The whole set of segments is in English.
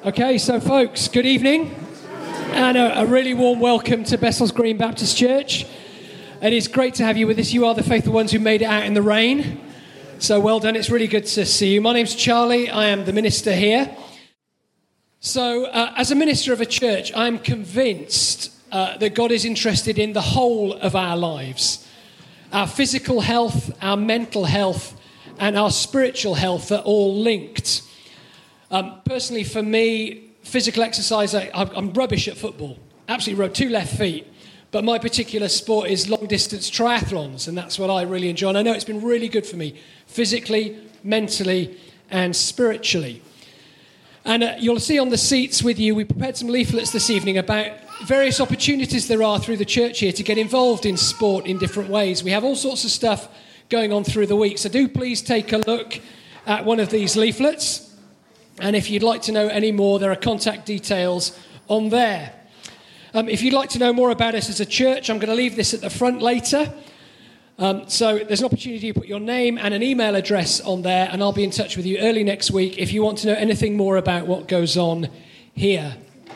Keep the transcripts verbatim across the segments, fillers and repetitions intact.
Okay, so folks, good evening, and a, a really warm welcome to Bessells Green Baptist Church. It is great to have you with us. You are the faithful ones who made it out in the rain, so well done. It's really good to see you. My name's Charlie. I am the minister here. So, uh, as a minister of a church, I'm convinced uh, that God is interested in the whole of our lives. Our physical health, our mental health, and our spiritual health are all linked. Um, personally, for me, physical exercise, I, I'm rubbish at football. Absolutely rubbish, two left feet. But my particular sport is long-distance triathlons, and that's what I really enjoy. And I know it's been really good for me, physically, mentally, and spiritually. And uh, you'll see on the seats with you, we prepared some leaflets this evening about various opportunities there are through the church here to get involved in sport in different ways. We have all sorts of stuff going on through the week. So do please take a look at one of these leaflets. And if you'd like to know any more, there are contact details on there. Um, if you'd like to know more about us as a church, I'm going to leave this at the front later. Um, so there's an opportunity to put your name and an email address on there, and I'll be in touch with you early next week if you want to know anything more about what goes on here.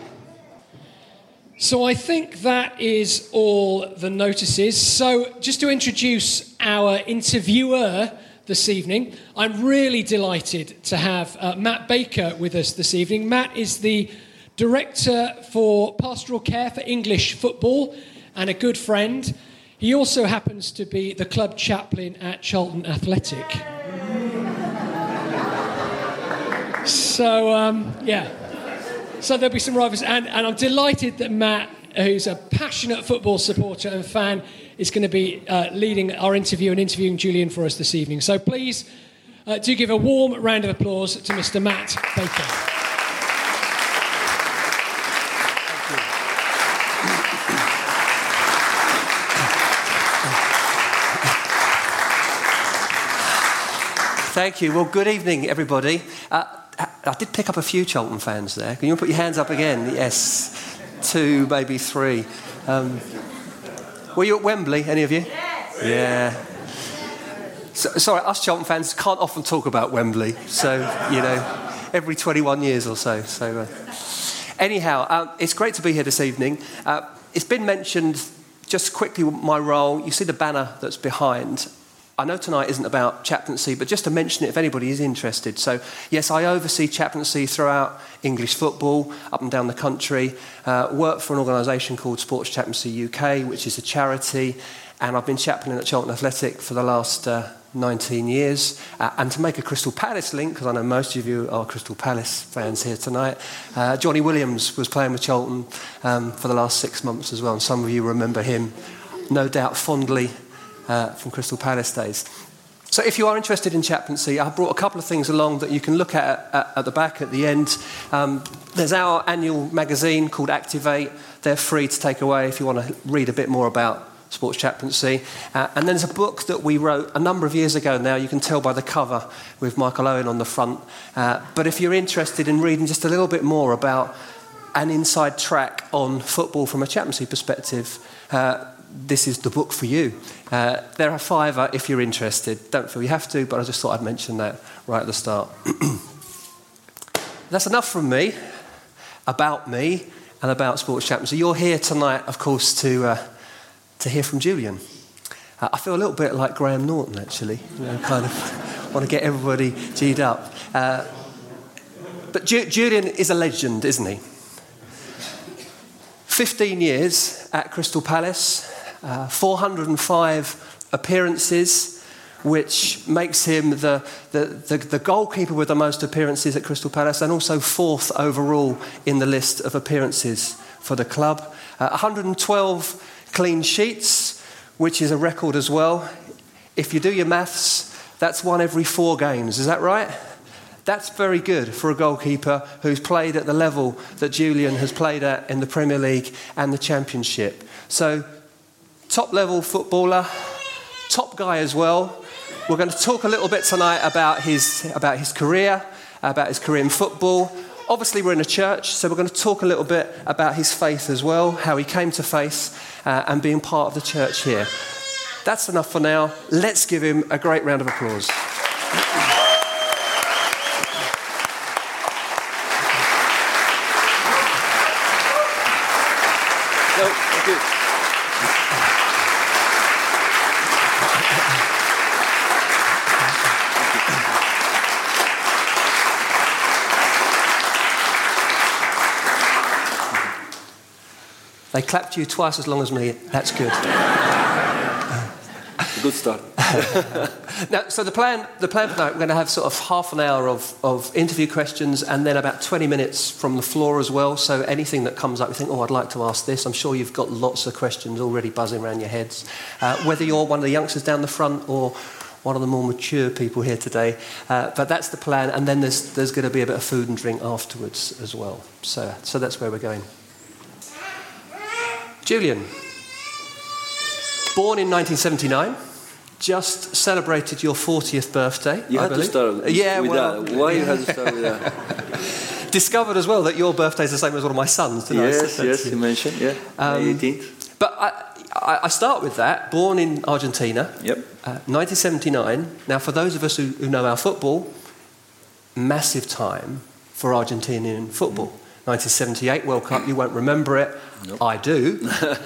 So I think that is all the notices. So just to introduce our interviewer this evening, I'm really delighted to have uh, Matt Baker with us this evening. Matt is the Director for Pastoral Care for English Football and a good friend. He also happens to be the club chaplain at Charlton Athletic. So, um, yeah. So there'll be some rivals. And, and I'm delighted that Matt, who's a passionate football supporter and fan, is going to be uh, leading our interview and interviewing Julian for us this evening. So please uh, do give a warm round of applause to Mister Matt Baker. Thank you. Well, good evening, everybody. Uh, I did pick up a few Charlton fans there. Can you put your hands up again? Yes. Two, maybe three. Um, were you at Wembley, any of you? Yes. Yeah. So, sorry, us Charlton fans can't often talk about Wembley. So, you know, every twenty-one years or so. So, uh, anyhow, uh, it's great to be here this evening. Uh, it's been mentioned, just quickly, my role. You see the banner that's behind. I know tonight isn't about chaplaincy, but just to mention it if anybody is interested. So, yes, I oversee chaplaincy throughout English football, up and down the country, uh, work for an organisation called Sports Chaplaincy U K, which is a charity, and I've been chaplaining at Charlton Athletic for the last uh, nineteen years. Uh, and to make a Crystal Palace link, because I know most of you are Crystal Palace fans here tonight, uh, Johnny Williams was playing with Charlton um, for the last six months as well, and some of you remember him, no doubt fondly, Uh, from Crystal Palace days. So if you are interested in chaplaincy, I've brought a couple of things along that you can look at at, at the back at the end. Um, there's our annual magazine called Activate. They're free to take away if you want to read a bit more about sports chaplaincy. Uh, and then there's a book that we wrote a number of years ago now. You can tell by the cover with Michael Owen on the front. Uh, but if you're interested in reading just a little bit more about an inside track on football from a chaplaincy perspective, uh, this is the book for you. Uh, there are five uh, if you're interested. Don't feel you have to, but I just thought I'd mention that right at the start. That's enough from me, about me, and about sports chaplaincy. You're here tonight, of course, to uh, to hear from Julian. Uh, I feel a little bit like Graham Norton, actually. You know, kind of want to get everybody G'd up. Uh, but Ju- Julian is a legend, isn't he? fifteen years at Crystal Palace. Uh, four hundred five appearances, which makes him the, the, the, the goalkeeper with the most appearances at Crystal Palace, and also fourth overall in the list of appearances for the club. Uh, one hundred twelve clean sheets, which is a record as well. If you do your maths, that's one every four games. Is that right? That's very good for a goalkeeper who's played at the level that Julian has played at in the Premier League and the Championship. So, top-level footballer, top guy as well. We're going to talk a little bit tonight about his about his career, about his career in football. Obviously, we're in a church, so we're going to talk a little bit about his faith as well, how he came to faith, uh, and being part of the church here. That's enough for now. Let's give him a great round of applause. good. They clapped you twice as long as me. That's good. A good start. Now, so the plan, the plan for tonight, we're going to have sort of half an hour of, of interview questions and then about twenty minutes from the floor as well. So anything that comes up, you think, oh, I'd like to ask this. I'm sure you've got lots of questions already buzzing around your heads. Uh, whether you're one of the youngsters down the front or one of the more mature people here today. Uh, but that's the plan. And then there's, there's going to be a bit of food and drink afterwards as well. So, so that's where we're going. Julian, born in nineteen seventy-nine, just celebrated your fortieth birthday. You I had believe. to start with, yeah, with well, that. Why you had to start with that? Discovered as well that your birthday is the same as one of my sons, didn't I? Yes, yes, you mentioned, yeah, Um, May eighteenth. But I, I, I start with that, born in Argentina, Yep. uh, nineteen seventy-nine. Now, for those of us who, who know our football, massive time for Argentinian football. nineteen seventy-eight World Cup, you won't remember it. Nope. I do.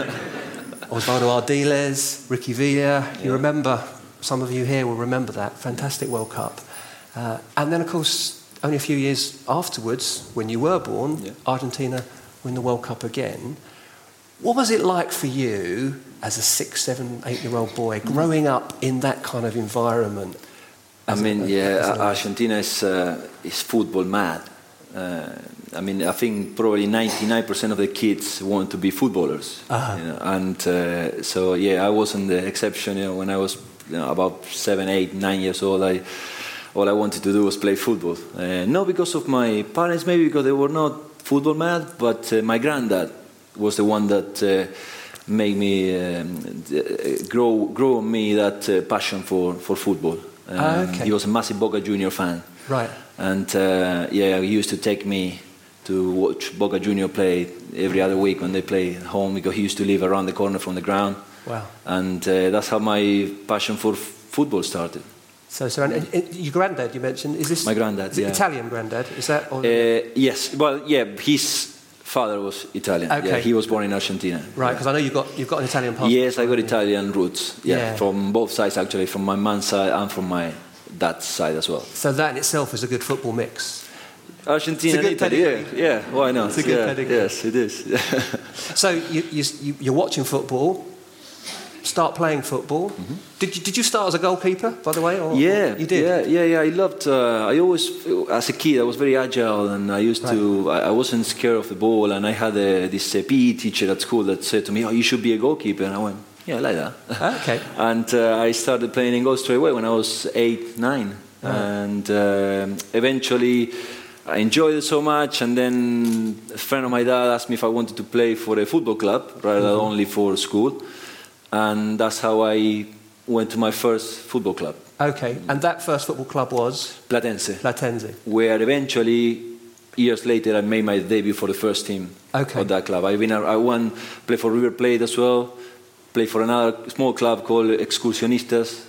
Osvaldo Ardiles, Ricky Villa, you Yeah. remember, some of you here will remember that. Fantastic World Cup. Uh, and then, of course, only a few years afterwards, when you were born, Yeah. Argentina win the World Cup again. What was it like for you as a six, seven, eight-year-old boy growing up in that kind of environment? I mean, a- yeah, as a- Argentina is uh, is football mad. Uh, I mean, I think probably ninety-nine percent of the kids want to be footballers. Uh-huh. You know? And uh, so, yeah, I wasn't the exception. You know, when I was you know, about seven, eight, nine years old, I all I wanted to do was play football. Uh, not because of my parents, maybe because they were not football mad, but uh, my granddad was the one that uh, made me um, grow grow on me that uh, passion for for football. Um, Ah, okay. He was a massive Boca Junior fan. Right. And uh, yeah, he used to take me to watch Boca Junior play every other week when they play at home, because he used to live around the corner from the ground. Wow. And uh, that's how my passion for f- football started. So, so and, and your granddad, you mentioned, is this... My granddad, is it yeah. Italian granddad? Is that... Or, Uh, yes, well, yeah, his father was Italian. Okay. Yeah, he was born in Argentina. right, because I know you've got, you've got an Italian passport. Yes, I got haven't you? Italian roots. Yeah, Yeah. from both sides actually, from my mom's side and from my dad's side as well. So that in itself is a good football mix. Argentina It's a and good Italy, yeah, pedigree. yeah, why not? It's a good yeah, pedigree. Yes, it is. So you, you, you- you're watching football, start playing football. Mm-hmm. Did you, did you start as a goalkeeper, by the way? Or, Yeah, or you did? Yeah, yeah, yeah. I loved. Uh, I always, as a kid, I was very agile, and I used to. I, I wasn't scared of the ball, and I had a, this uh, P E teacher at school that said to me, "Oh, you should be a goalkeeper." And I went, "Yeah, I like that." Ah, okay. And uh, I started playing in goal straight away when I was eight, nine, Right. and um eventually. I enjoyed it so much, and then a friend of my dad asked me if I wanted to play for a football club rather than only for school, and that's how I went to my first football club, Okay, and that first football club was Platense, Platense. where eventually, years later, I made my debut for the first team Okay. of that club. I've been, I won, played for River Plate as well, played for another small club called Excursionistas.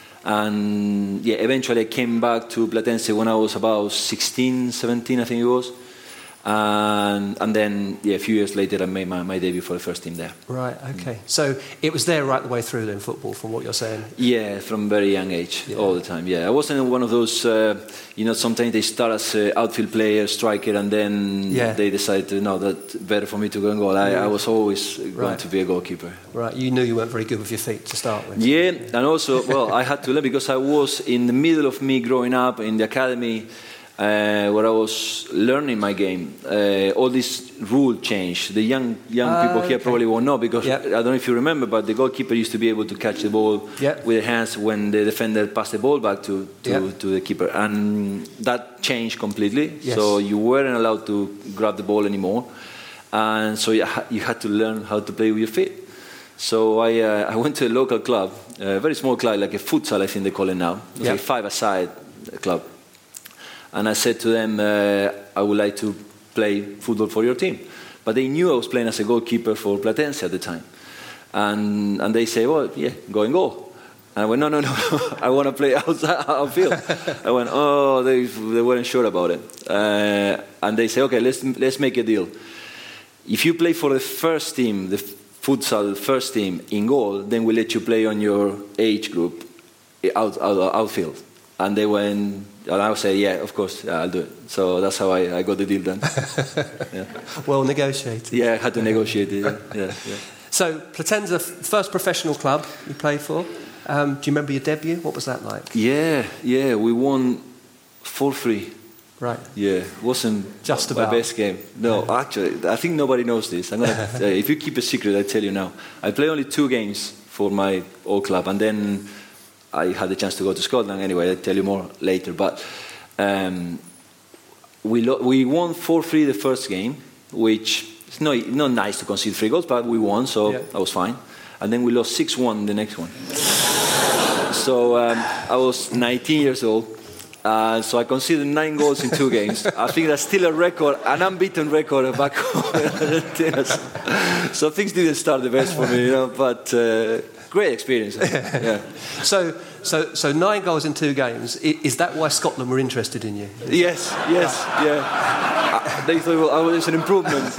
And yeah, eventually I came back to Platense when I was about sixteen, seventeen, I think it was. And, and then, yeah, a few years later, I made my, my debut for the first team there. Right, okay. So it was there right the way through then, football, from what you're saying? Yeah, from a very young age, Yeah. all the time. Yeah, I wasn't one of those, uh, you know, sometimes they start as an outfield player, striker, and then Yeah. they decide to, no, that's better for me to go and goal. I, I was always going Right. to be a goalkeeper. Right, you knew you weren't very good with your feet to start with. Yeah, and also, well, I had to learn because I was in the middle of me growing up in the academy uh, where I was learning my game. Uh, all this rule change. The young young Ah, people here okay. probably won't know because Yep. I don't know if you remember, but the goalkeeper used to be able to catch the ball Yep. with the hands when the defender passed the ball back to to, Yep. to the keeper, and that changed completely. Yes. So you weren't allowed to grab the ball anymore, and so you, ha- you had to learn how to play with your feet. So I, uh, I went to a local club, a very small club, like a futsal, I think they call it now. It was Yeah. like five-a-side club. And I said to them, uh, I would like to play football for your team. But they knew I was playing as a goalkeeper for Platense at the time. And, and they say, well, yeah, go and goal. And I went, no, no, no, I want to play outside, outfield. I went, oh, they, they weren't sure about it. Uh, and they say, okay, let's, let's make a deal. If you play for the first team, the futsal first team in goal, then we let you play on your age group out, out outfield. And they went, and I would say, yeah, of course, yeah, I'll do it. So that's how I, I got the deal done. Yeah. Well negotiated. Yeah, I had to negotiate it. Yeah, yeah, yeah. So Platenza, first professional club you played for. Um, do you remember your debut? What was that like? Yeah, yeah, we won four three. Right. Yeah, wasn't Just my about. best game. No, actually, I think nobody knows this. I'm gonna, uh, if you keep a secret, I tell you now. I play only two games for my old club, and then I had the chance to go to Scotland. Anyway, I'll tell you more later. But um, we lo- we won four three the first game, which is not not nice to concede three goals, but we won, so yeah. I was fine. And then we lost six one the next one. So um, I was nineteen years old. Uh, so I conceded nine goals in two games. I think that's still a record, an unbeaten record back home in Argentina. So things didn't start the best for me, you know. But uh, great experience. Yeah. So, so, so nine goals in two games. I- Is that why Scotland were interested in you? Yes, yes, yeah. Uh, they thought well, oh, it's an improvement.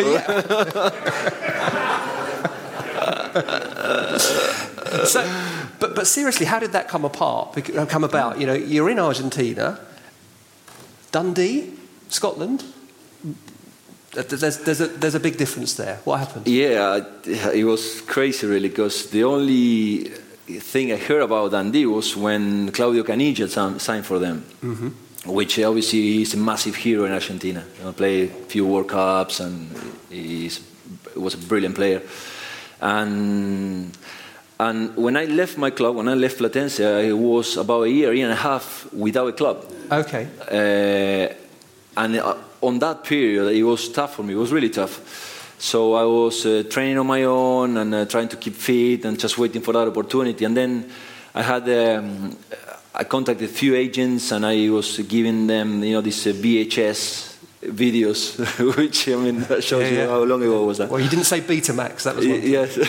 So, but but seriously, how did that come apart? bec- uh, Come about? You know, you're in Argentina, Dundee, Scotland. Uh, There's there's a there's a big difference there. What happened? Yeah, it was crazy really, because the only thing I heard about Dundee was when Claudio Caniggia sam- signed for them, mm-hmm. which obviously is a massive hero in Argentina. You know, played a few World Cups and he's, was a brilliant player. And and when I left my club, when I left Platense, I was about a year, year and a half without a club. Okay. Uh, and uh, on that period, it was tough for me. It was really tough. So I was uh, training on my own and uh, trying to keep fit and just waiting for that opportunity. And then I had, um, I contacted a few agents and I was giving them, you know, these uh, V H S videos, which I mean that shows Yeah, you yeah. how long ago was that. Well, you didn't say Betamax. That was one. Y- Yes.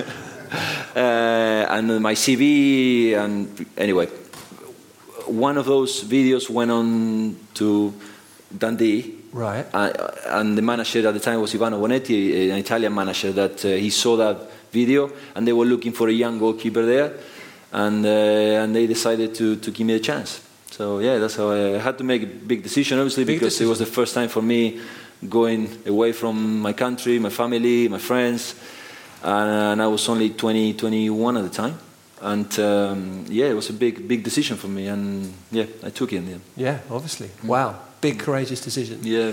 uh, and my C V, and anyway, one of those videos went on to Dundee. Right. Uh, and the manager at the time was Ivano Bonetti, an Italian manager, that uh, he saw that video and they were looking for a young goalkeeper there, and uh, and they decided to, to give me a chance. So yeah, that's how I had to make a big decision, obviously, Big because decision. it was the first time for me going away from my country, my family, my friends, and I was only twenty, twenty-one at the time. And um, yeah, it was a big, big decision for me, and yeah, I took it in the end. Yeah, obviously. Wow. Big, courageous decision. Yeah.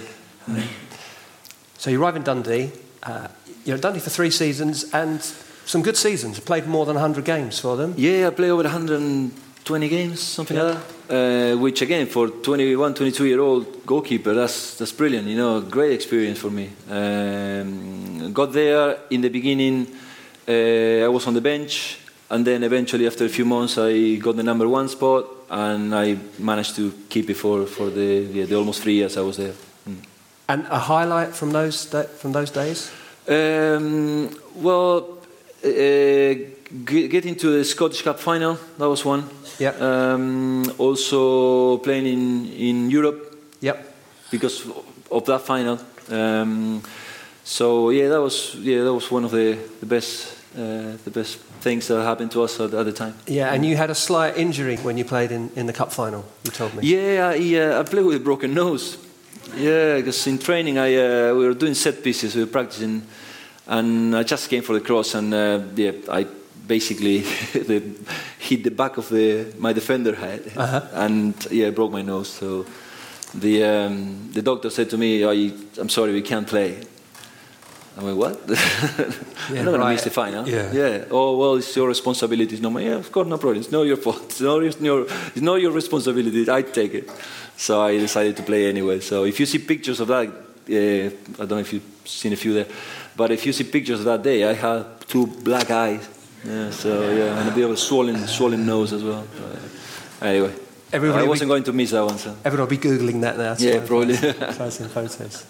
So you arrive in Dundee. Uh, you're at Dundee for three seasons and some good seasons. You played more than one hundred games for them. Yeah, I played over one hundred twenty games, something Yeah. like that. Uh, which again, for twenty-one, twenty-two year old goalkeeper, that's that's brilliant. You know, great experience for me. Um, got there in the beginning. Uh, I was on the bench, and then eventually, after a few months, I got the number one spot, and I managed to keep it for for the yeah, the almost three years I was there. Mm. And a highlight from those da- from those days? Um, well, uh, g- getting to the Scottish Cup final, that was one. Yep. Um, also playing in, in Europe Yep. because of that final. Um, so yeah, that was yeah that was one of the the best uh, the best things that happened to us at, at the time. Yeah, and you had a slight injury when you played in, in the cup final, you told me. Yeah, I, uh, I played with a broken nose. Yeah, because in training I uh, we were doing set pieces, we were practicing, and I just came for the cross, and uh, yeah, I basically the, hit the back of the my defender head, Uh-huh. and yeah, broke my nose. So the um, the doctor said to me, oh, you, "I'm sorry, we can't play." I went, "What? Yeah, I'm not going to right. miss the final." Yeah. yeah. Oh well, it's your responsibility. It's not my. Yeah, of course, no problem. It's not your fault. It's not your, it's not your responsibility. I take it. So I decided to play anyway. So if you see pictures of that, uh, I don't know if you've seen a few there, but if you see pictures of that day, I had two black eyes. Yeah, so yeah, and a bit of a swollen, swollen nose as well. Uh, anyway, Everybody I wasn't be, going to miss that one. So everybody will be Googling that now. to yeah, try and probably. find- find some photos.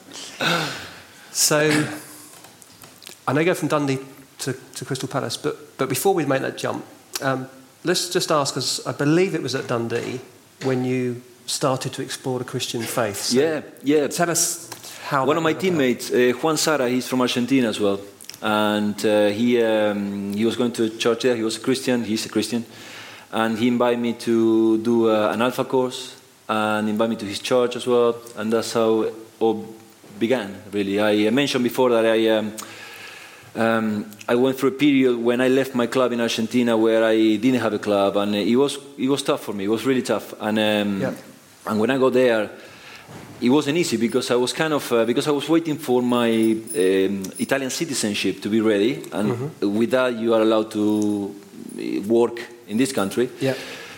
So, I know you go from Dundee to, to Crystal Palace, but, but before we make that jump, um, let's just ask, because I believe it was at Dundee when you started to explore the Christian faith. So yeah, yeah. tell us how One that of my went about. teammates, uh, Juan Sara, he's from Argentina as well. and uh, he um, he was going to church there. He was a Christian. He's a Christian, and he invited me to do uh, an Alpha course and invited me to his church as well. And that's how it all began. Really, I mentioned before that I. Um, Um, I went through a period when I left my club in Argentina where I didn't have a club, and it was it was tough for me. It was really tough, and um, yeah. and when I got there, it wasn't easy because I was kind of uh, because I was waiting for my um, Italian citizenship to be ready, and mm-hmm. with that you are allowed to work in this country. Yeah.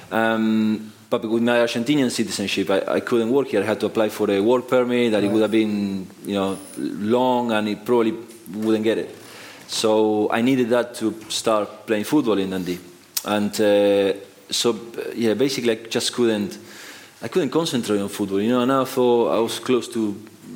Um, but with my Argentinian citizenship, I, I couldn't work here. I had to apply for a work permit, that right. It would have been you know long, and it probably wouldn't get it. So I needed that to start playing football in Dundee, and uh, so yeah, basically I just couldn't, I couldn't concentrate on football, you know. And I thought I was close to,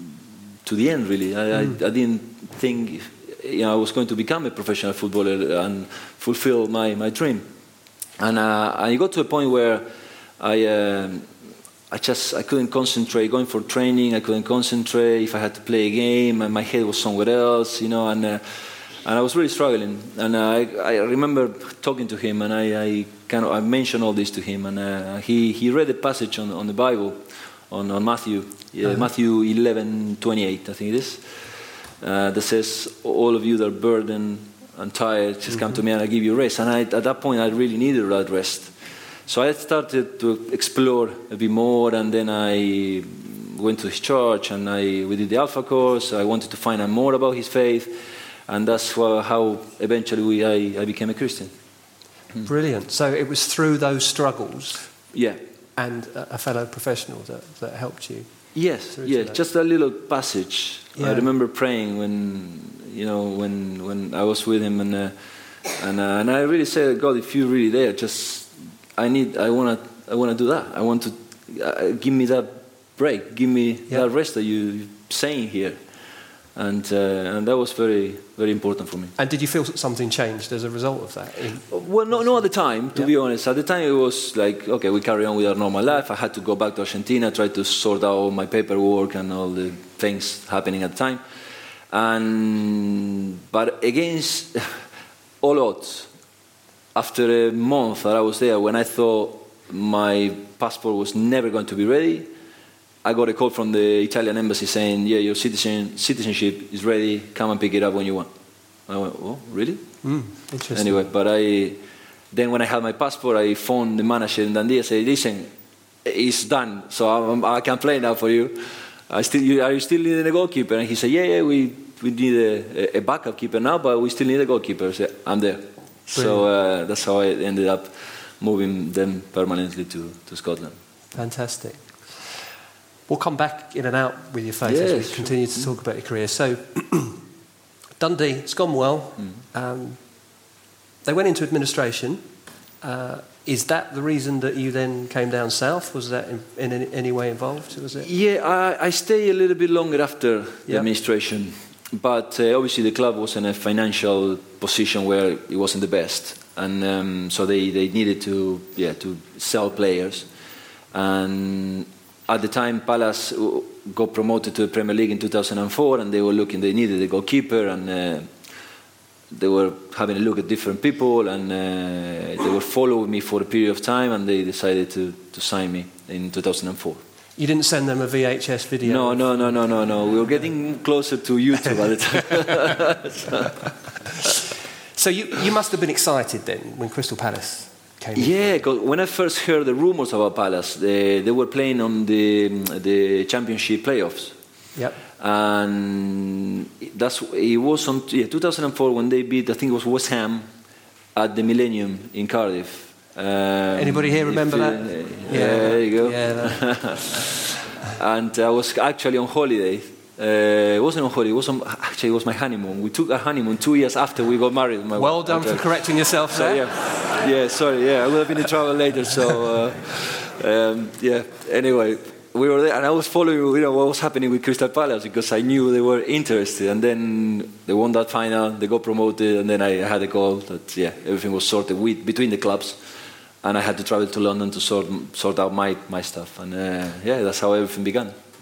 to the end really. I, mm. I, I didn't think, you know, I was going to become a professional footballer and fulfill my, my dream. And uh, I got to a point where I, um, I just I couldn't concentrate. Going for training, I couldn't concentrate. If I had to play a game, and my head was somewhere else, you know, and. Uh, And I was really struggling, and uh, I, I remember talking to him, and I, I kind of I mentioned all this to him, and uh, he, he read a passage on, on the Bible, on, on Matthew, yeah, uh-huh. Matthew eleven twenty-eight, I think it is, uh, that says, "All of you that are burdened and tired, just mm-hmm. come to me, and I'll give you rest." And I, at that point, I really needed that rest. So I started to explore a bit more, and then I went to his church, and I we did the Alpha course. I wanted to find out more about his faith. And that's how eventually we, I, I became a Christian. Brilliant. So it was through those struggles, yeah, and a fellow professional that, that helped you. Yes, yes. Just a little passage. Yeah. I remember praying when you know when when I was with him, and uh, and uh, and I really said, God, if you're really there, just I need, I want to, I want to do that. I want to uh, give me that break, give me yeah. that rest that you're saying here. And uh, and that was very very important for me. And did you feel something changed as a result of that? Well, no, not at the time, to yeah. be honest. At the time, it was like, okay, we carry on with our normal life. I had to go back to Argentina, try to sort out all my paperwork and all the things happening at the time. And but against all odds, after a month that I was there, when I thought my passport was never going to be ready, I got a call from the Italian embassy saying, yeah, your citizen, citizenship is ready, come and pick it up when you want. I went, oh, really? Mm, interesting. Anyway, but I, then when I had my passport, I phoned the manager in Dundee and said, listen, it's done, so I'm, I can play now for you. I still, you, are you still needing a goalkeeper? And he said, yeah, yeah, we, we need a, a backup keeper now, but we still need a goalkeeper. I said, I'm there. Brilliant. So uh, that's how I ended up moving them permanently to, to Scotland. Fantastic. We'll come back in and out with your faith yes, as we sure. continue to talk about your career. So, Dundee, it's gone well. Mm. Um, they went into administration. Uh, is that the reason that you then came down south? Was that in, in any, any way involved? Was it? Yeah, I, I stayed a little bit longer after the yep. administration. But uh, obviously the club was in a financial position where it wasn't the best. And um, so they, they needed to, yeah, to sell players. And at the time, Palace got promoted to the Premier League in two thousand four, and they were looking, they needed a goalkeeper, and uh, they were having a look at different people, and uh, they were following me for a period of time, and they decided to, to sign me in two thousand four. You didn't send them a V H S video? No, no, no, no, no, no. We were getting closer to YouTube at the time. so so you, you must have been excited then when Crystal Palace came in? Yeah, because when I first heard the rumours about Palace, they, they were playing on the the Championship playoffs. Yep. And that's it was on yeah, two thousand four when they beat, I think it was West Ham at the Millennium in Cardiff. Um, Anybody here remember if, that? Uh, yeah, yeah, there you go. Yeah, and I was actually on holiday. Uh, it wasn't on holiday. It was on, actually, it was my honeymoon. We took a honeymoon two years after we got married. My well done for correcting yourself so, there. Yeah, yeah, sorry. Yeah, I would have been in trouble later. So, uh, um, yeah. Anyway, we were there, and I was following, you know, what was happening with Crystal Palace because I knew they were interested. And then they won that final. They got promoted, and then I had a call that yeah, everything was sorted with, between the clubs. And I had to travel to London to sort sort out my, my stuff. And uh, yeah, that's how everything began.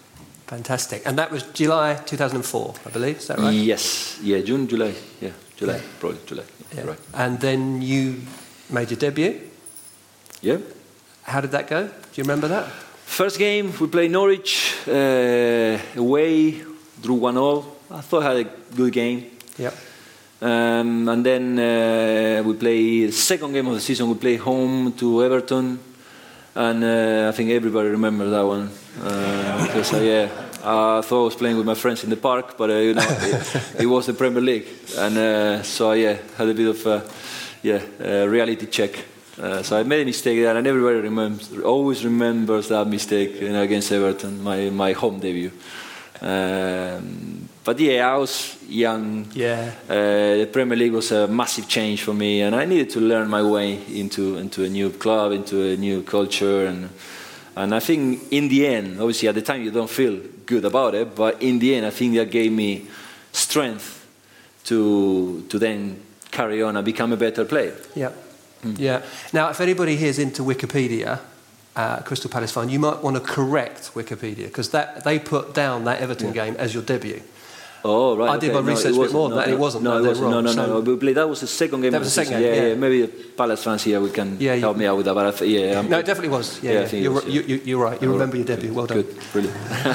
Fantastic. And that was July two thousand four, I believe. Is that right? Yes. Yeah, June, July. Yeah, July. Yeah. Probably July. Yeah, Yeah. right. And then you made your debut. Yeah. How did that go? Do you remember that? First game, we played Norwich uh, away, drew one all. I thought I had a good game. Yep. Um, and then uh, we played second game of the season. We played home to Everton, and uh, I think everybody remembers that one. Uh, because uh, yeah, I thought I was playing with my friends in the park, but uh, you know, it, it was the Premier League, and uh, so yeah, had a bit of uh, yeah uh, reality check. Uh, so I made a mistake there, and everybody remembers, always remembers that mistake, you know, against Everton, my my home debut. Um, but yeah, I was young. Yeah. Uh, the Premier League was a massive change for me, and I needed to learn my way into into a new club, into a new culture, and and I think in the end, obviously at the time you don't feel good about it, but in the end I think that gave me strength to to then carry on and become a better player. Yeah. Mm. Yeah. Now, if anybody here is into Wikipedia, uh, Crystal Palace fan, you might want to correct Wikipedia because that they put down that Everton yeah. game as your debut. Oh right. I did okay. my research no, a bit more than no, that. No, it wasn't. No, no, it wasn't. wrong. No, no, so, no, no. We that was the second game. That was the second game. Yeah, yeah. yeah. Maybe the Palace fans here we can yeah, help you, me out with that. But I th- yeah, I'm no, it definitely was. Yeah, yeah, yeah. I think You're, it was, yeah. you, you, you're right. You All remember right. your debut. Well done. Good, brilliant.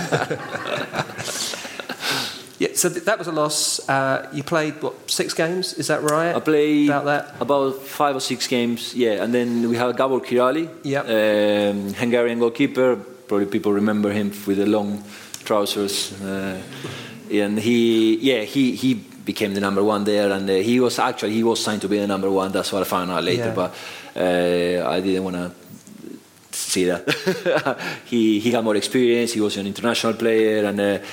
Yeah, so th- that was a loss. Uh, you played what six games? Is that right? I played about that. About five or six games. Yeah, and then we had Gabor Kirali, Yep. um, Hungarian goalkeeper. Probably people remember him with the long trousers, uh, and he, yeah, he he became the number one there, and uh, he was actually he was signed to be the number one. That's what I found out later, Yeah. but uh, I didn't want to see that. he he got more experience. He was an international player, and. Uh,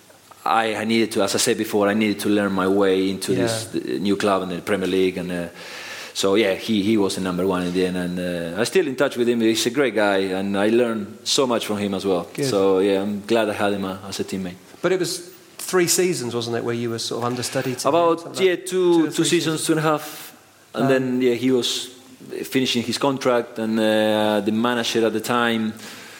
I, I needed to, as I said before, I needed to learn my way into yeah. this new club in the Premier League, and uh, so yeah, he, he was the number one in the end, and uh, I'm still in touch with him. He's a great guy, and I learned so much from him as well. Good. So yeah, I'm glad I had him uh, as a teammate. But it was three seasons, wasn't it, where you were sort of understudy? To About him, yeah, like two two, two seasons, seasons, two and a half, and um, then yeah, he was finishing his contract, and uh, the manager at the time,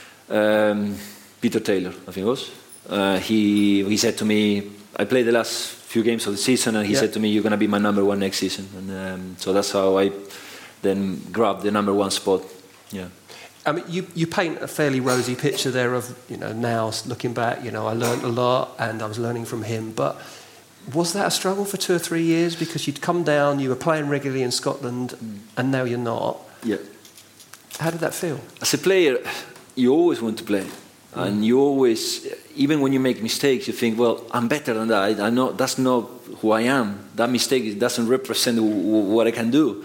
um, Peter Taylor, I think it was. Uh, he he said to me, I played the last few games of the season, and he yeah. said to me, "You're going to be my number one next season." And um, so that's how I then grabbed the number one spot. Yeah. I mean, you, you paint a fairly rosy picture there of, you know, now looking back, you know, I learned a lot and I was learning from him. But was that a struggle for two or three years? Because you'd come down, you were playing regularly in Scotland, mm. and now you're not. Yeah. How did that feel? As a player, you always want to play. Mm. And you always, even when you make mistakes, you think, well, I'm better than that. I, I know that's not who I am. That mistake doesn't represent w- w- what I can do.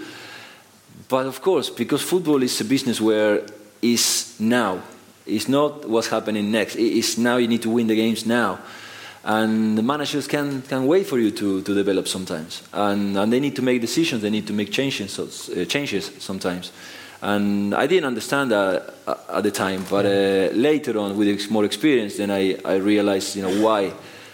But of course, because football is a business where it's now. It's not what's happening next. It's now you need to win the games now. And the managers can, can wait for you to, to develop sometimes. And, and they need to make decisions. They need to make changes, uh, changes sometimes. And I didn't understand that at the time, but uh, later on, with more experience, then I, I realized, you know, why.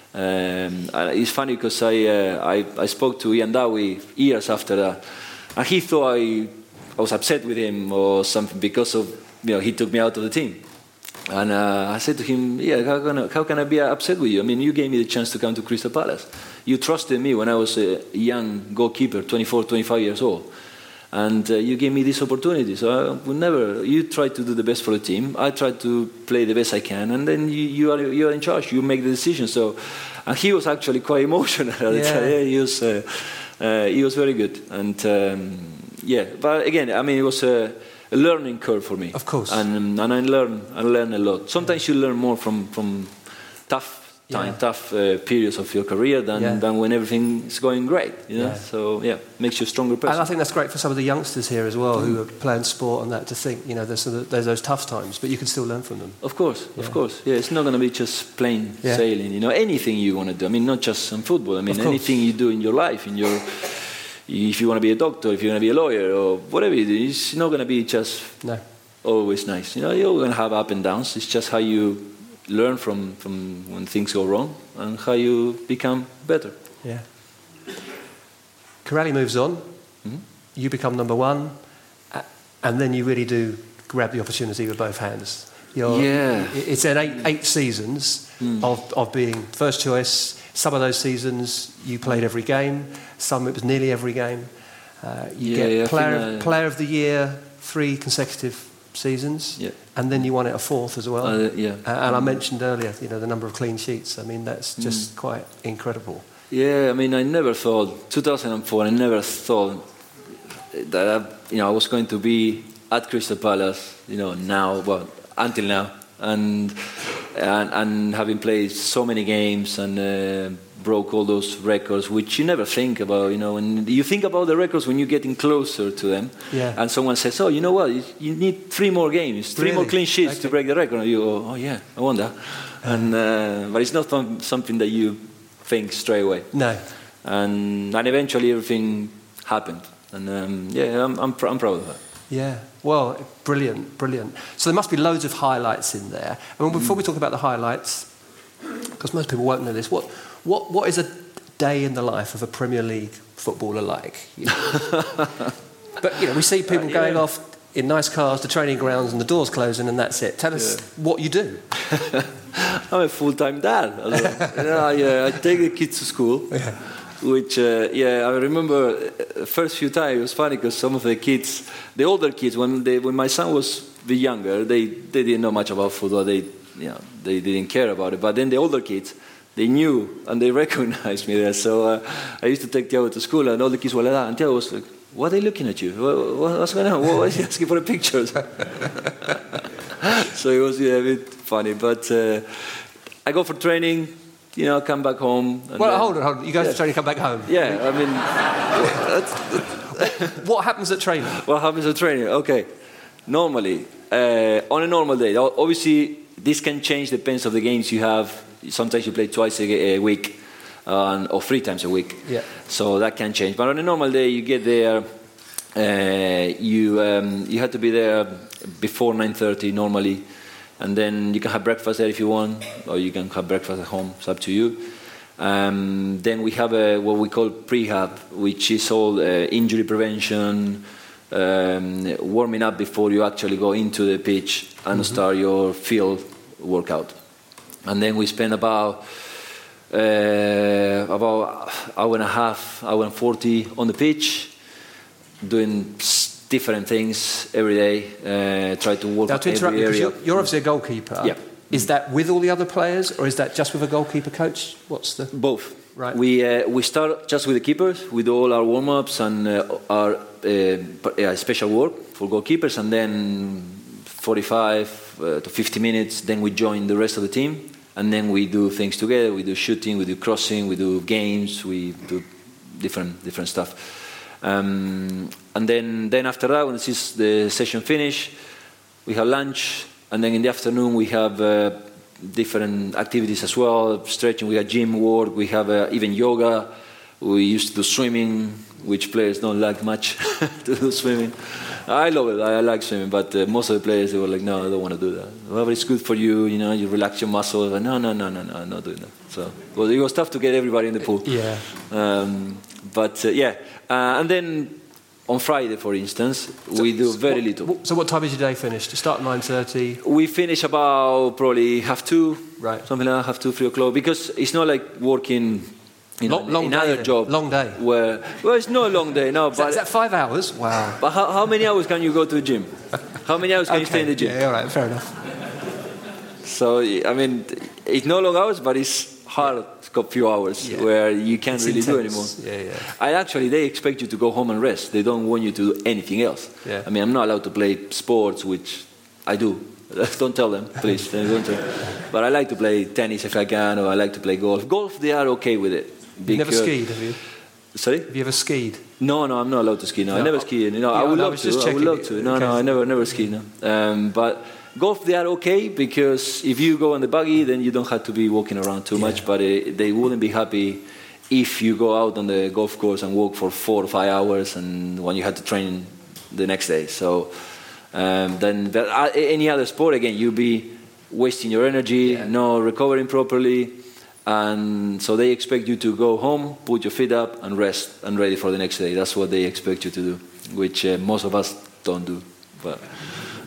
Um, it's funny because I, uh, I I spoke to Ian Dowie years after that, and he thought I, I was upset with him or something because of, you know, he took me out of the team. And uh, I said to him, yeah, how can, I, how can I be upset with you? I mean, you gave me the chance to come to Crystal Palace. You trusted me when I was a young goalkeeper, twenty-four, twenty-five years old. And uh, you gave me this opportunity. So I would never, you try to do the best for the team. I try to play the best I can. And then you, you, are, you are in charge. You make the decision. So, and he was actually quite emotional at the yeah. time. Yeah, he was, uh, uh, he was very good. And um, yeah, but again, I mean, it was a, a learning curve for me. Of course. And, and I learned I learned a lot. Sometimes you learn more from, from tough time, yeah. tough uh, periods of your career than, yeah. than when everything is going great. You know? Yeah. So yeah, makes you a stronger person. And I think that's great for some of the youngsters here as well, mm. who are playing sport and that, to think, you know, there's, there's those tough times, but you can still learn from them. Of course, yeah. of course. Yeah, it's not going to be just plain yeah. sailing. You know, anything you want to do. I mean, not just in football. I mean, anything you do in your life, in your, if you want to be a doctor, if you want to be a lawyer, or whatever you do, it's not going to be just no. always nice. You know, you're going to have up and downs. It's just how you learn from, from when things go wrong and how you become better. Yeah. Kirali moves on. Mm-hmm. You become number one, and then you really do grab the opportunity with both hands. You're, Yeah. It's in eight, eight seasons mm. of, of being first choice. Some of those seasons you played every game. Some it was nearly every game. Uh, you yeah, get yeah, player, I... player of the year three consecutive seasons, yeah. and then you won it a fourth as well. Uh, yeah. Uh, and I mentioned earlier, you know, the number of clean sheets. I mean, that's just mm. quite incredible. Yeah, I mean, I never thought two thousand four. I never thought that I, you know I was going to be at Crystal Palace. You know, now, well, until now, and and, and having played so many games and. Uh, broke all those records, which you never think about, you know, and you think about the records when you're getting closer to them, yeah. and someone says, oh, you know what, you, you need three more games, three really? more clean sheets okay. to break the record, and you go, oh yeah, I want that, and, uh, but it's not something that you think straight away. No. And, and eventually everything happened, and um, yeah, I'm, I'm, pr- I'm proud of that. Yeah, well, brilliant, brilliant. So there must be loads of highlights in there. I mean, before mm. we talk about the highlights, because most people won't know this, what What what is a day in the life of a Premier League footballer like? You know? But you know, we see people uh, yeah. going off in nice cars to training grounds and the doors closing and that's it. Tell us yeah. what you do. I'm a full-time dad. you know, I, uh, I take the kids to school. Yeah. Which uh, yeah, I remember the first few times it was funny because some of the kids, the older kids, when they when my son was a bit younger, they they didn't know much about football. They you know, they didn't care about it. But then the older kids. They knew and they recognized me there. So uh, I used to take Thiago to school and all the kids were like that. And Thiago was like, what are they looking at you? What, what's going on? Why is he asking for the pictures? So it was yeah, a bit funny. But uh, I go for training, you know, come back home. And well, then, hold on, hold on. You go yeah. to training, come back home? Yeah, I mean... that's, that's... What happens at training? What happens at training? Okay. Normally, uh, on a normal day, obviously this can change, depends on the games you have. Sometimes you play twice a, a week uh, or three times a week. Yeah. So that can change. But on a normal day, you get there, uh, you um, you have to be there before nine thirty normally. And then you can have breakfast there if you want, or you can have breakfast at home. It's up to you. Um, then we have a, what we call prehab, which is all uh, injury prevention, um, warming up before you actually go into the pitch and mm-hmm. start your field workout. And then we spend about uh, about hour and a half, hour and forty on the pitch, doing different things every day. Uh, try to work now, to every area. You're, you're obviously a goalkeeper. Yeah. Is that with all the other players, or is that just with a goalkeeper coach? What's the both? Right. We uh, we start just with the keepers. We do all our warm ups and uh, our uh, special work for goalkeepers, and then forty-five uh, to fifty minutes. Then we join the rest of the team. And then we do things together. We do shooting, we do crossing, we do games, we do different different stuff. Um, and then, then after that, when the session finish, we have lunch. And then in the afternoon, we have uh, different activities as well. Stretching, we have gym work, we have uh, even yoga. We used to do swimming, which players don't like much to do swimming. I love it. I like swimming, but uh, most of the players they were like, "No, I don't want to do that." Well, but it's good for you, you know. You relax your muscles. But no, no, no, no, no, I'm not doing that. So, well, it was tough to get everybody in the pool. Yeah. Um, but uh, yeah, uh, and then on Friday, for instance, so, we do very what, little. So, what time is your day finished? You start at nine thirty. We finish about probably half two, right? Something like that, half two, three o'clock. Because it's not like working. You know, long, long another day, job. Long day. Where, well, it's not a long day, no. Is but that, is that five hours? Wow. But how, how many hours can you go to the gym? How many hours can okay. you stay in the gym? Yeah, all right, fair enough. So, I mean, it's not long hours, but it's hard. It's got a few hours yeah. where you can't it's really intense. do anymore. Yeah, yeah. I actually, they expect you to go home and rest. They don't want you to do anything else. Yeah. I mean, I'm not allowed to play sports, which I do. Don't tell them, please. Don't tell. But I like to play tennis if I can, or I like to play golf. Golf, they are okay with it. You've never skied, have you? Sorry? Have you ever skied? No, no, I'm not allowed to ski. No, no I never skied. No, yeah, I would no, love I to. I would love to. No, no, I never, never skied. No. Um, but golf, they are okay because if you go on the buggy, then you don't have to be walking around too yeah. much. But uh, they wouldn't be happy if you go out on the golf course and walk for four or five hours, and when you have to train the next day. So um, then, but any other sport, again, you'll be wasting your energy, yeah. not recovering properly. And so they expect you to go home, put your feet up, and rest, and ready for the next day. That's what they expect you to do, which uh, most of us don't do. But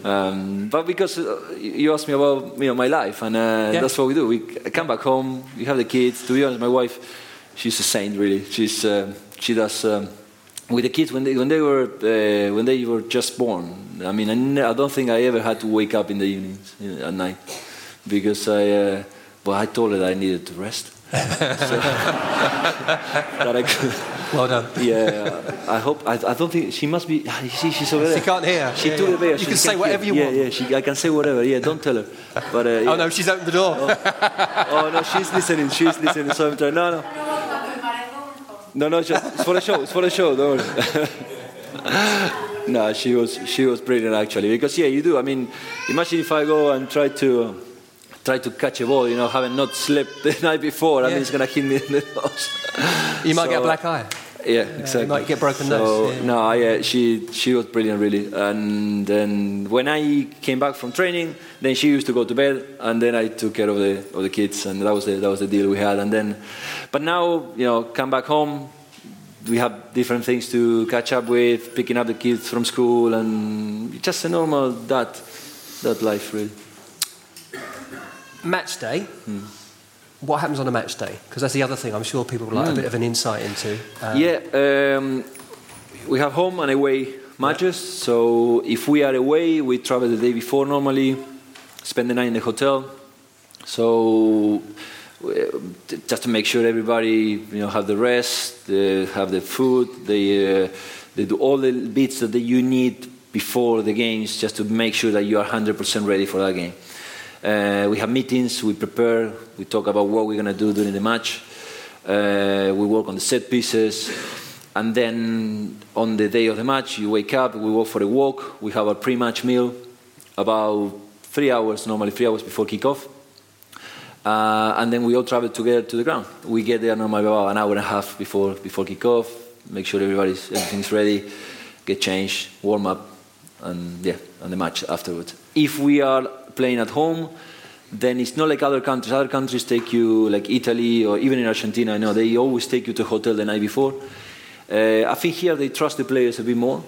Um, but because uh, you asked me about you know my life, and uh, yeah. that's what we do. We come back home, we have the kids. To be honest, my wife, she's a saint, really. She's uh, she does um, with the kids when they when they were uh, when they were just born. I mean, I, ne- I don't think I ever had to wake up in the evenings you know, at night because I. Uh, well, I told her that I needed to rest. So, that I could. Well done. Yeah, I hope. I, I don't think she must be. You see, she's over there. She can't hear. She yeah, took yeah. the bear. You She can say whatever you yeah, want. Yeah, yeah. I can say whatever. Yeah, don't tell her. But uh, yeah. Oh no, she's opened the door. Oh, oh no, she's listening. She's listening. So I'm trying. No, no. No, no. Just, it's for the show. It's for the show. Don't worry. No, she was she was brilliant actually. Because yeah, you do. I mean, imagine if I go and try to. Uh, Try to catch a ball, you know, having not slept the night before. Yeah. I mean, it's going to hit me in the nose. You might so, get a black eye. Yeah, exactly. You might get broken so, nose. Yeah. No, I, uh, she she was brilliant, really. And then when I came back from training, then she used to go to bed, and then I took care of the of the kids, and that was the that was the deal we had. And then, but now, you know, come back home. We have different things to catch up with, picking up the kids from school, and just a normal that that life, really. Match day. Hmm. What happens on a match day? Because that's the other thing I'm sure people would like mm. a bit of an insight into. Um, yeah, um, we have home and away matches. Yeah. So if we are away, we travel the day before normally, spend the night in the hotel. So just to make sure everybody, you know, have the rest, they have the food, they uh, they do all the bits that you need before the games, just to make sure that you are one hundred percent ready for that game. Uh, we have meetings, we prepare, we talk about what we're going to do during the match. Uh, we work on the set pieces. And then on the day of the match, you wake up, we go for a walk, we have a pre-match meal, about three hours, normally three hours before kickoff. Uh, and then we all travel together to the ground. We get there normally about an hour and a half before before kickoff, make sure everybody's everything's ready, get changed, warm up, and yeah, and the match afterwards. If we are playing at home, then it's not like other countries. Other countries take you, like Italy or even in Argentina, I know they always take you to a hotel the night before. Uh, I think here they trust the players a bit more,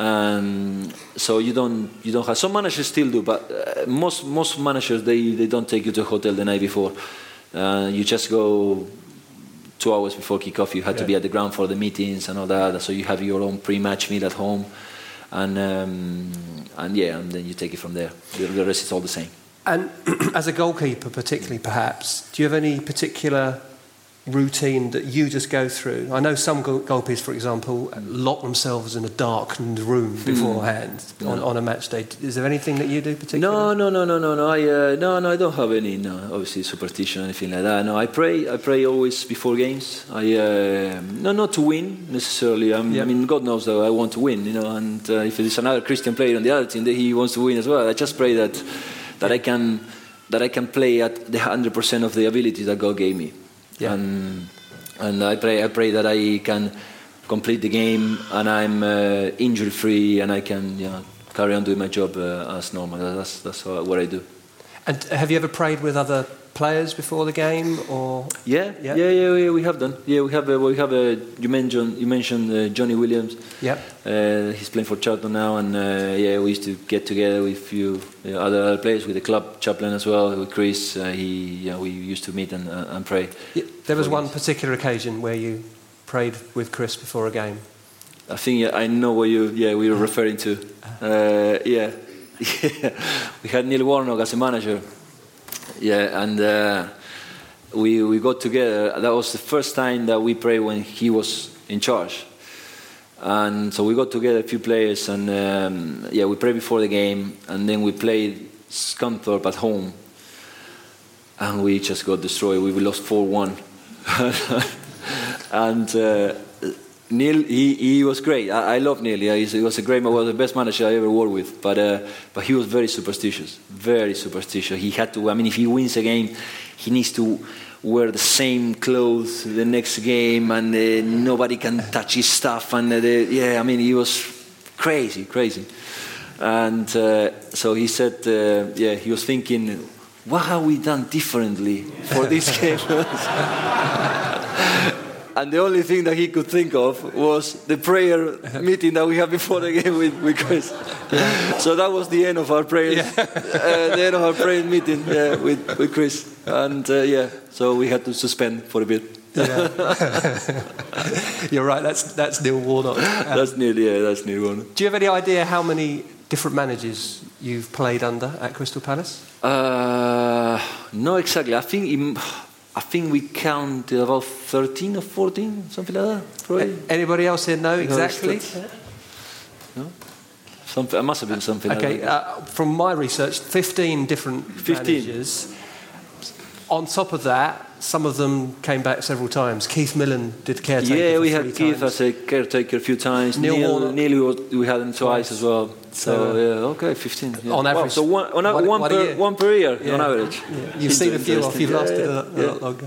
um, so you don't you don't have. Some managers still do, but uh, most most managers they, they don't take you to a hotel the night before. Uh, you just go two hours before kickoff. You had yeah. to be at the ground for the meetings and all that. So you have your own pre-match meal at home. And um, and yeah, and then you take it from there. The, the rest is all the same. And as a goalkeeper, particularly, perhaps, do you have any particular routine that you just go through? I know some goalkeepers, for example, lock themselves in a darkened room beforehand mm. on, on a match day. Is there anything that you do particularly? No, no, no, no, no, no. I uh, no, no, I don't have any. No, obviously superstition or anything like that. No, I pray. I pray always before games. I uh, no, not to win necessarily. I'm, yep. I mean, God knows that I want to win, you know. And uh, if there's another Christian player on the other team, that he wants to win as well. I just pray that that I can that I can play at the hundred percent of the ability that God gave me. Yeah. And and I pray I pray that I can complete the game and I'm uh, injury free and I can you know, carry on doing my job uh, as normal. That's that's what I do. And have you ever prayed with other players before the game, or yeah, yeah, yeah, yeah, yeah we have done. Yeah, we have. Uh, we have. Uh, you mentioned you mentioned uh, Johnny Williams. Yeah, uh, he's playing for Charlton now, and uh, yeah, we used to get together with a few you know, other, other players, with the club chaplain as well, with Chris. Uh, he, you know, we used to meet and, uh, and pray. Yeah, there was one particular occasion where you prayed with Chris before a game. I think yeah, I know what you. Yeah, we were referring to. Uh, yeah, yeah. We had Neil Warnock as a manager. Yeah, and uh, we we got together. That was the first time that we prayed when he was in charge. And so we got together, a few players, and um, yeah, we prayed before the game, and then we played Scunthorpe at home, and we just got destroyed. We lost four one, and uh, Neil, he, he was great. I, I love Neil. Yeah, he was a great man. He was the best manager I ever worked with. But uh, but he was very superstitious, very superstitious. He had to. I mean, if he wins a game, he needs to wear the same clothes the next game, and uh, nobody can touch his stuff. And uh, the, yeah, I mean, he was crazy, crazy. And uh, so he said, uh, yeah, he was thinking, what have we done differently for this game? and the only thing that he could think of was the prayer meeting that we had before the game with, with Chris. So that was the end of our prayer, yeah. uh, the end of our prayer meeting yeah, with, with Chris. And uh, yeah, so we had to suspend for a bit. Yeah. You're right, that's that's Neil Warnock. Um, that's Neil, yeah, that's Neil Warnock. Do you have any idea how many different managers you've played under at Crystal Palace? Uh, no, exactly. I think it, I think we counted about thirteen or fourteen, something like that. Probably. A- anybody else here know exactly? No? Something, it must have been something okay, like that. Uh, from my research, fifteen different fifteen. managers. On top of that, some of them came back several times. Keith Millen did caretaker Yeah, for we three had Keith times. as a caretaker a few times. Neil Neil, Warnock. Neil we had him twice, twice. as well. So, So, uh, yeah, okay, fifteen. Yeah. On average. Wow, so one, on a, one, one, one per, year. one per year, yeah. on average. Yeah. You've seen a few off, you've yeah, lasted yeah, a, a yeah. lot longer.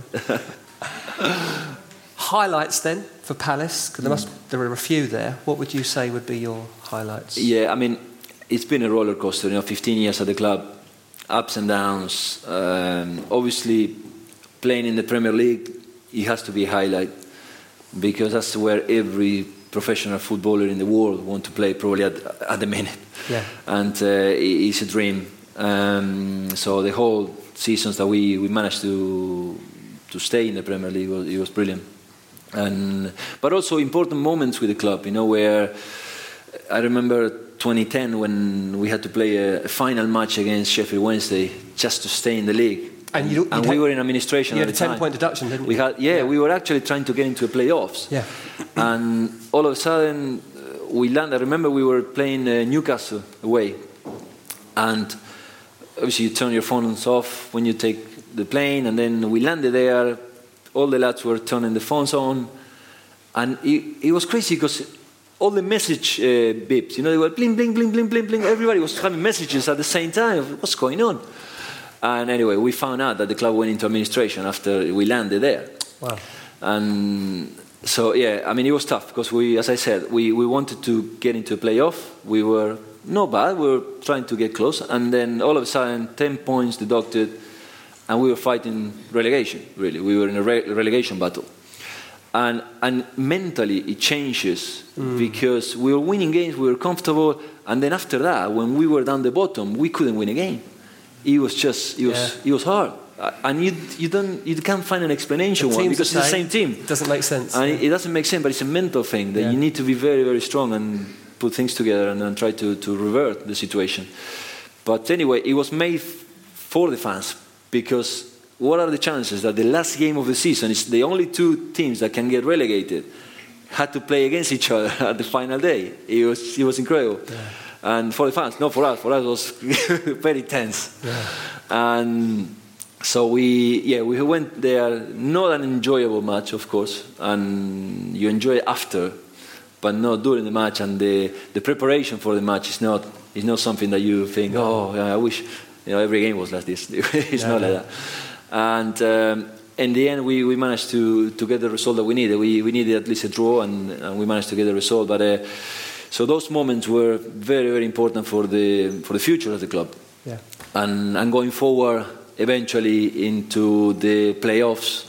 Highlights then for Palace, because there, must, there are a few there. What would you say would be your highlights? Yeah, I mean, it's been a roller coaster, you know, fifteen years at the club, ups and downs. Um, obviously, playing in the Premier League, it has to be a highlight, because that's where every professional footballer in the world wants to play, probably at, at the minute. Yeah. And uh, it's a dream. Um, so the whole seasons that we, we managed to to stay in the Premier League, was, it was brilliant. And but also important moments with the club, you know, where I remember twenty ten when we had to play a, a final match against Sheffield Wednesday just to stay in the league. And, you, and we were in administration you at had the a time. ten-point deduction, didn't you? We had, yeah, yeah, we were actually trying to get into the playoffs. Yeah. And all of a sudden, uh, we landed. I remember we were playing uh, Newcastle away. And obviously you turn your phones off when you take the plane, and then we landed there. All the lads were turning the phones on. And it, it was crazy because all the message uh, beeps, you know, they were bling, bling, bling, bling, bling, bling. Everybody was having messages at the same time. What's going on? And anyway, we found out that the club went into administration after we landed there. Wow. And so, yeah, I mean, it was tough because we, as I said, we, we wanted to get into a playoff. We were not bad. We were trying to get close. And then all of a sudden, ten points deducted, and we were fighting relegation, really. We were in a re- relegation battle. And, and mentally, it changes mm. because we were winning games, we were comfortable. And then after that, when we were down the bottom, we couldn't win a game. It was just, it was, yeah. it was hard, and you you don't, you can't find an explanation why, because it's the same team. It doesn't make sense. And yeah. it, it doesn't make sense, but it's a mental thing that yeah. you need to be very, very strong and put things together and then try to, to revert the situation. But anyway, it was made for the fans, because what are the chances that the last game of the season is the only two teams that can get relegated had to play against each other at the final day? It was, it was incredible. Yeah. And for the fans, not for us. For us, it was very tense. Yeah. And so we, yeah, we went there. Not an enjoyable match, of course, and you enjoy it after, but not during the match. And the, the preparation for the match is not is not something that you think, oh, yeah, I wish, you know, every game was like this. It's yeah, not yeah. like that. And um, in the end, we, we managed to, to get the result that we needed. We we needed at least a draw, and, and we managed to get the result. But uh, so those moments were very, very important for the for the future of the club. Yeah. And and going forward, eventually into the playoffs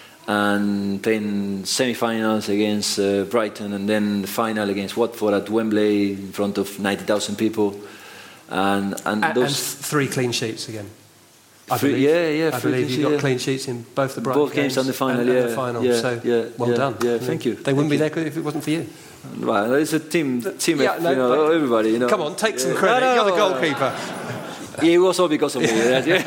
and playing semi-finals against uh, Brighton, and then the final against Watford at Wembley in front of ninety thousand people, and and, and those and three clean sheets again. I three, believe. Yeah, yeah. I believe you got yeah. clean sheets in both the Brighton both games, games and the final. and, yeah, and the final. yeah, so yeah, well yeah, done. Yeah, thank you. They wouldn't be there if it wasn't for you. Well, it's a team, team. Yeah, of, no, you know, everybody. You know. Come on, take yeah. some credit. No, no, You're the no, goalkeeper. Yeah, it was all because of me.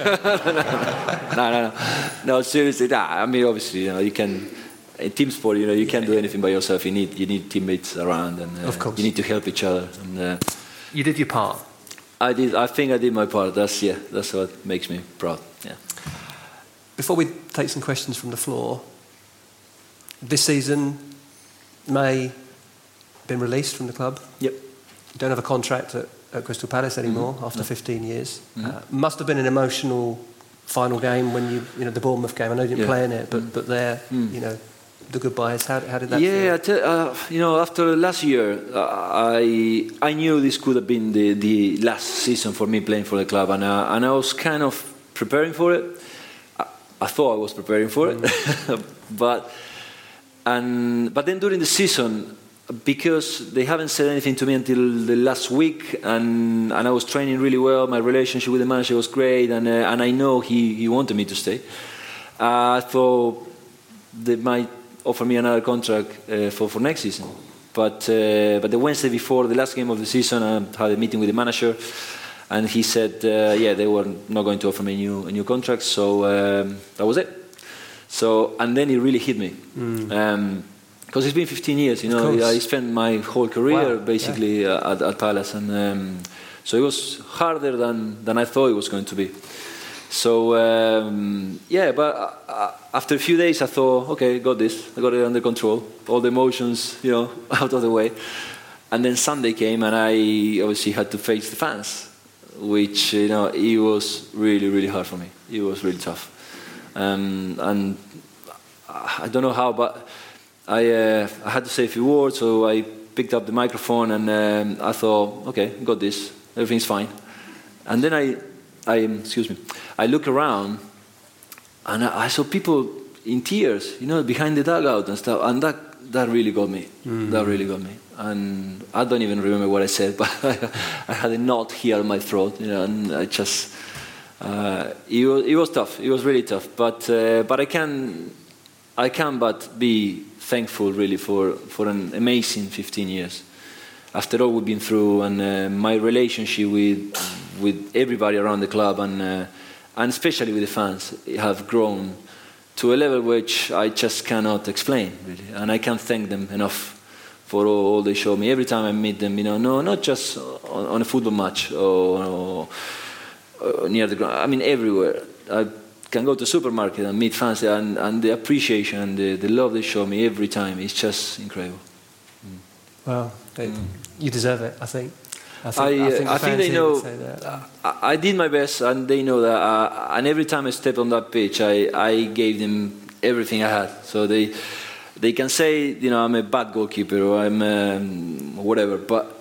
Yeah. no, no, no, no. Seriously, nah, I mean, obviously, you know, you can. In team sport, you know, you can't do anything by yourself. You need, you need teammates around, and uh, of course, you need to help each other. And uh, you did your part. I did. I think I did my part. That's yeah. That's what makes me proud. Yeah. Before we take some questions from the floor, this season, May been released from the club. Yep. You don't have a contract at, at Crystal Palace anymore mm-hmm. after no. fifteen years. Mm-hmm. Uh, must have been an emotional final game when you, you know, the Bournemouth game. I know you didn't yeah. play in it, but but there, mm. you know, the goodbyes. How, how did that? Yeah, feel? I tell, uh, you know, after last year, uh, I I knew this could have been the, the last season for me playing for the club, and uh, and I was kind of preparing for it. I, I thought I was preparing for mm. it, but and but then during the season, because they haven't said anything to me until the last week, and, and I was training really well. My relationship with the manager was great, and uh, and I know he, he wanted me to stay. Uh, I thought they might offer me another contract uh, for, for next season. But uh, but the Wednesday before the last game of the season, I had a meeting with the manager, and he said, uh, yeah, they were not going to offer me a new a new contract. So um, that was it. So and then it really hit me. Mm. Um, Because it's been fifteen years, you know. I spent my whole career wow. basically yeah. uh, at, at Palace, and um, so it was harder than, than I thought it was going to be. So um, yeah, but uh, after a few days, I thought, okay, got this, I got it under control, all the emotions, you know, out of the way. And then Sunday came, and I obviously had to face the fans, which you know, it was really, really hard for me. It was really tough, um, and I don't know how, but. I, uh, I had to say a few words, so I picked up the microphone, and um, I thought, okay, got this, everything's fine. And then I, I excuse me, I look around, and I, I saw people in tears, you know, behind the dugout and stuff, and that that really got me. Mm. That really got me. And I don't even remember what I said, but I, I had a knot here in my throat, you know, and I just, uh, it was it was tough. It was really tough, but uh, but I can, I can but be thankful really for, for an amazing fifteen years. After all we've been through, and uh, my relationship with with everybody around the club, and uh, and especially with the fans, have grown to a level which I just cannot explain really, and I can't thank them enough for all, all they show me every time I meet them. You know, no, not just on, on a football match or, or, or near the ground. I mean, everywhere. I, can go to the supermarket and meet fans, and, and the appreciation and the, the love they show me every time is just incredible. Mm. Well, they, mm. you deserve it, I think. I think, I, I think, uh, I think they know. I, I did my best, and they know that. Uh, and every time I stepped on that pitch, I, I gave them everything I had. So they they can say, you know, I'm a bad goalkeeper or I'm um, whatever, but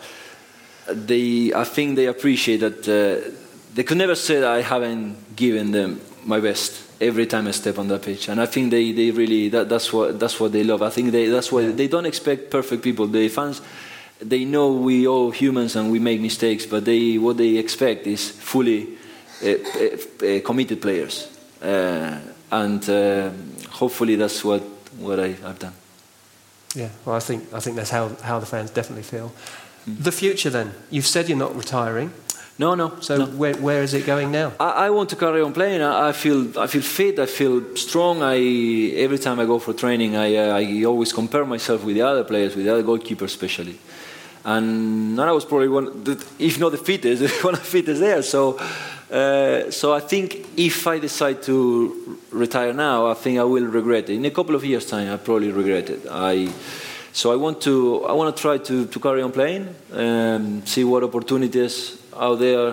they I think they appreciate that. Uh, they could never say that I haven't given them my best every time I step on that pitch, and I think they, they really that, that's what that's what they love. I think they that's why yeah. they don't expect perfect people. The fans, they know we all humans and we make mistakes, but they what they expect is fully uh, uh, committed players, uh, and uh, hopefully that's what what I, I've done. Yeah, well, I think I think that's how how the fans definitely feel. Mm. The future, then, you've said you're not retiring. No, no. So no. Where, where is it going now? I, I want to carry on playing. I, I feel I feel fit. I feel strong. I every time I go for training, I uh, I always compare myself with the other players, with the other goalkeepers especially. And, and I was probably one, if not the fittest, one of the fittest there. So uh, so I think if I decide to retire now, I think I will regret it. In a couple of years' time, I probably regret it. I. So I want to I want to try to, to carry on playing, um, see what opportunities out there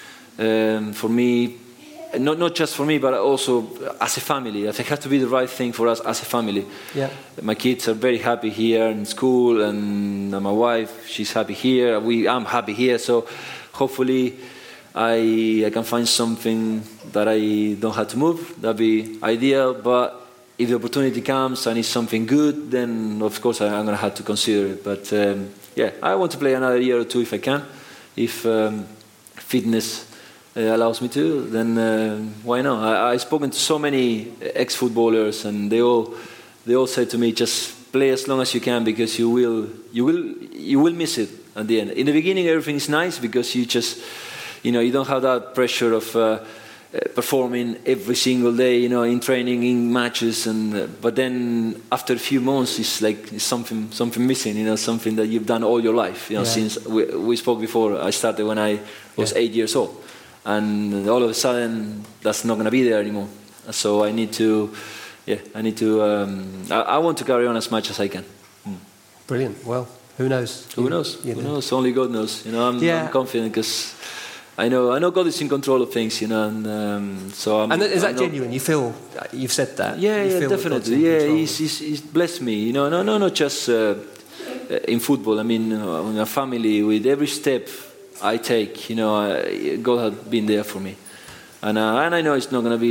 um, for me, not not just for me, but also as a family. I think it has to be the right thing for us as a family. Yeah. My kids are very happy here in school, and my wife, she's happy here. We, I'm happy here. So hopefully, I I can find something that I don't have to move. That'd be ideal. But if the opportunity comes and it's something good, then of course I'm going to have to consider it. But um, yeah, I want to play another year or two if I can. If um, fitness uh, allows me to, then uh, why not? I, I've spoken to so many ex-footballers, and they all they all said to me, just play as long as you can, because you will you will you will miss it at the end. In the beginning, everything is nice because you just you know you don't have that pressure of uh, uh, performing every single day, you know, in training, in matches, and uh, but then after a few months, it's like it's something something missing, you know, something that you've done all your life, you know. Yeah. Since we, we spoke before, I started when I was yeah. eight years old, and all of a sudden that's not going to be there anymore. So I need to, yeah, I need to. Um, I, I want to carry on as much as I can. Mm. Brilliant. Well, who knows? Who knows? You Who know. knows? Only God knows. You know, I'm, yeah. I'm confident because. I know, I know God is in control of things, you know, and um, so. I'm, and is that I'm genuine? You feel you've said that? Yeah, you yeah, feel definitely. Yeah, he's, he's, he's blessed me, you know. No, no, not just uh, in football. I mean, uh, in a family, with every step I take, you know, uh, God has been there for me, and uh, and I know it's not going to be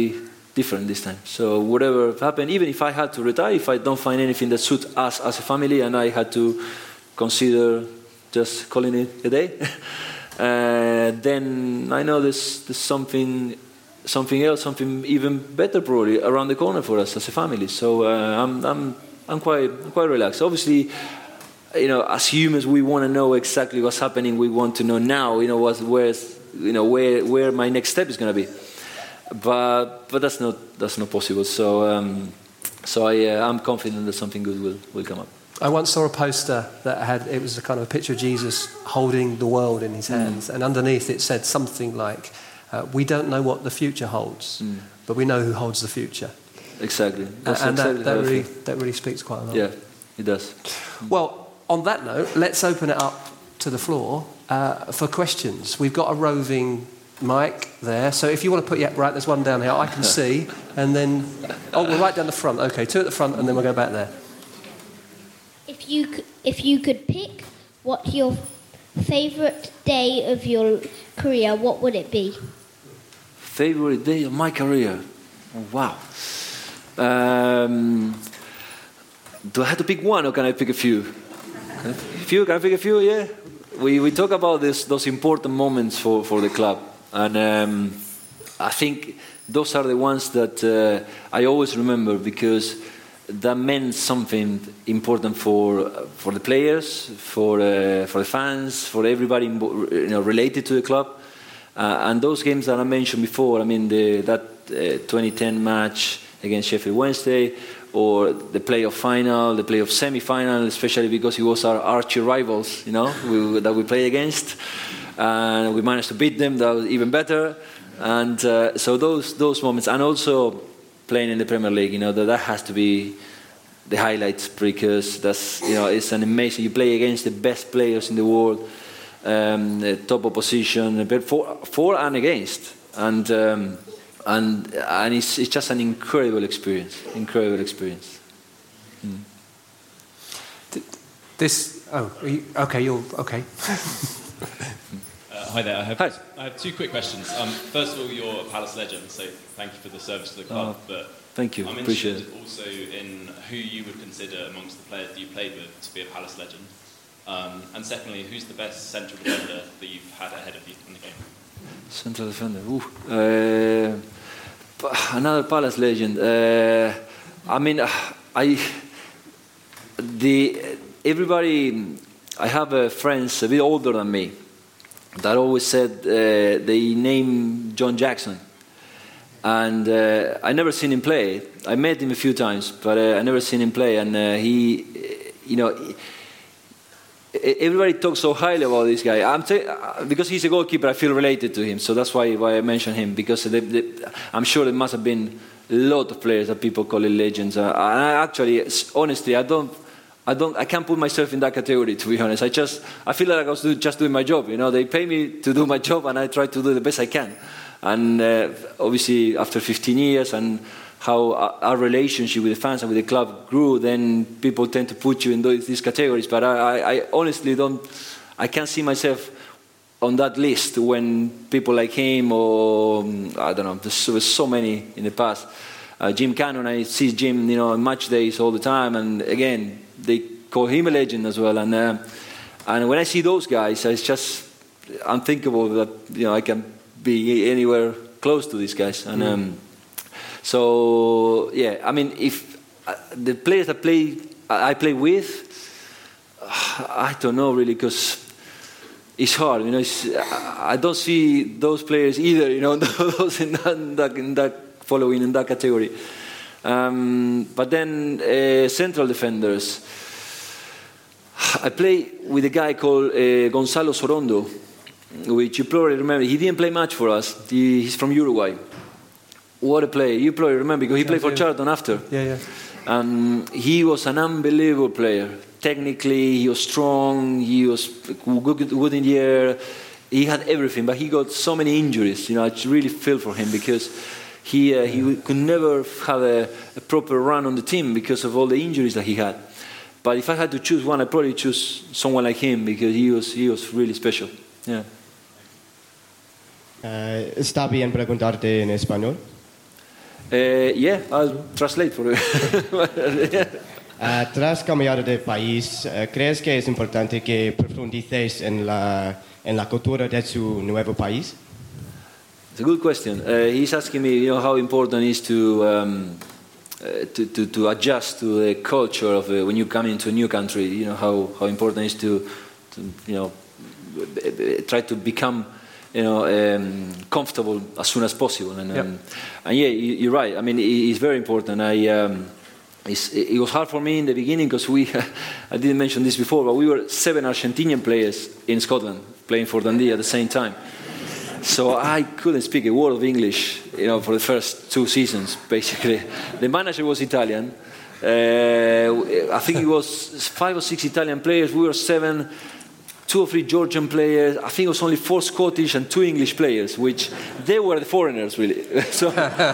different this time. So whatever happened, even if I had to retire, if I don't find anything that suits us as a family, and I had to consider just calling it a day, uh, then I know there's, there's something, something else, something even better probably around the corner for us as a family. So uh, I'm, I'm, I'm quite, I'm quite relaxed. Obviously, you know, as humans, we want to know exactly what's happening. We want to know now, you know, what's, where's, you know, where, where my next step is going to be. But but that's not that's not possible. So um, so I uh, I'm confident that something good will, will come up. I once saw a poster that had it was a kind of a picture of Jesus holding the world in his hands, mm. and underneath it said something like, uh, "We don't know what the future holds, mm. but we know who holds the future." Exactly, that's and exactly that, that really that really speaks quite a lot. Yeah, it does. Well, on that note, let's open it up to the floor uh, for questions. We've got a roving mic there, so if you want to put, yeah, right, there's one down here, I can see, and then, oh, we're right down the front, okay, two at the front, and then we'll go back there. If you could, if you could pick what your favourite day of your career, what would it be? Favourite day of my career? Oh, wow. Um, do I have to pick one, or can I pick a few? A few, can I pick a few, yeah? We, we talk about this, those important moments for, for the club. And um, I think those are the ones that uh, I always remember, because that meant something important for for the players, for uh, for the fans, for everybody, you know, related to the club. Uh, and those games that I mentioned before, I mean, the, that uh, twenty ten match against Sheffield Wednesday, or the playoff final, the playoff semi-final, especially because it was our arch rivals, you know, we, that we played against. And we managed to beat them. That was even better. And uh, so those those moments, and also playing in the Premier League, you know, that, that has to be the highlights, because that's, you know, it's an amazing. You play against the best players in the world, um, the top opposition, for for and against, and um, and and it's it's just an incredible experience. Incredible experience. Mm. This oh you, okay you're okay. Uh, hi there. I have, hi. I have two quick questions. Um, first of all, you're a Palace legend, so thank you for the service to the club. Oh, but thank you. I'm Appreciate interested it. also in who you would consider amongst the players that you played with to be a Palace legend. Um, and secondly, who's the best central defender that you've had ahead of you in the game? Central defender. Ooh. Uh, another Palace legend. Uh, I mean, I the everybody. I have uh, friends a bit older than me that always said uh, they name John Jackson, and uh, I never seen him play. I met him a few times, but uh, I never seen him play. And uh, he, you know, everybody talks so highly about this guy. I'm t- because he's a goalkeeper, I feel related to him, so that's why, why I mention him. Because they, they, I'm sure there must have been a lot of players that people call it legends. Uh, I actually, honestly, I don't. I don't. I can't put myself in that category, to be honest. I just. I feel like I was do, just doing my job. You know, they pay me to do my job, and I try to do the best I can. And uh, obviously, after fifteen years, and how our, our relationship with the fans and with the club grew, then people tend to put you in those, these categories. But I, I, I honestly don't. I can't see myself on that list when people like him, or I don't know. There was so many in the past. Uh, Jim Cannon. I see Jim, you know, on match days all the time, and again, they call him a legend as well. And uh, and when I see those guys, it's just unthinkable that, you know, I can be anywhere close to these guys. And um, so yeah, I mean, if uh, the players that play I play with, uh, I don't know really, because it's hard. You know, it's, I don't see those players either. You know, those in that, in that, in that following in that category. Um, but then uh, central defenders. I play with a guy called uh, Gonzalo Sorondo, which you probably remember. He didn't play much for us. He, he's from Uruguay. What a player. You probably remember, because he played for Charlton after. Yeah, yeah. Um, he was an unbelievable player. Technically, he was strong. He was good, good in the air. He had everything, but he got so many injuries. You know, I really feel for him, because he uh, he could never have a, a proper run on the team because of all the injuries that he had. But if I had to choose one, I'd probably choose someone like him, because he was he was really special. Yeah. Uh, ¿Está bien preguntarte en español? Uh, yeah, I'll translate for you. Uh, tras cambiar de país, uh, ¿crees que es importante que profundices en la, en la cultura de su nuevo país? It's a good question. Uh, he's asking me, you know, how important it is to, um, uh, to, to, to adjust to the culture of uh, when you come into a new country. You know, how, how important it is to, to, you know, try to become, you know, um, comfortable as soon as possible. And, yep. um, and yeah, you, you're right. I mean, it, it's very important. I, um, it's, it was hard for me in the beginning because we, I didn't mention this before, but we were seven Argentinian players in Scotland playing for Dundee at the same time. So I couldn't speak a word of English, you know, for the first two seasons, basically. The manager was Italian. Uh, I think it was five or six Italian players. We were seven, two or three Georgian players. I think it was only four Scottish and two English players, which they were the foreigners, really. so,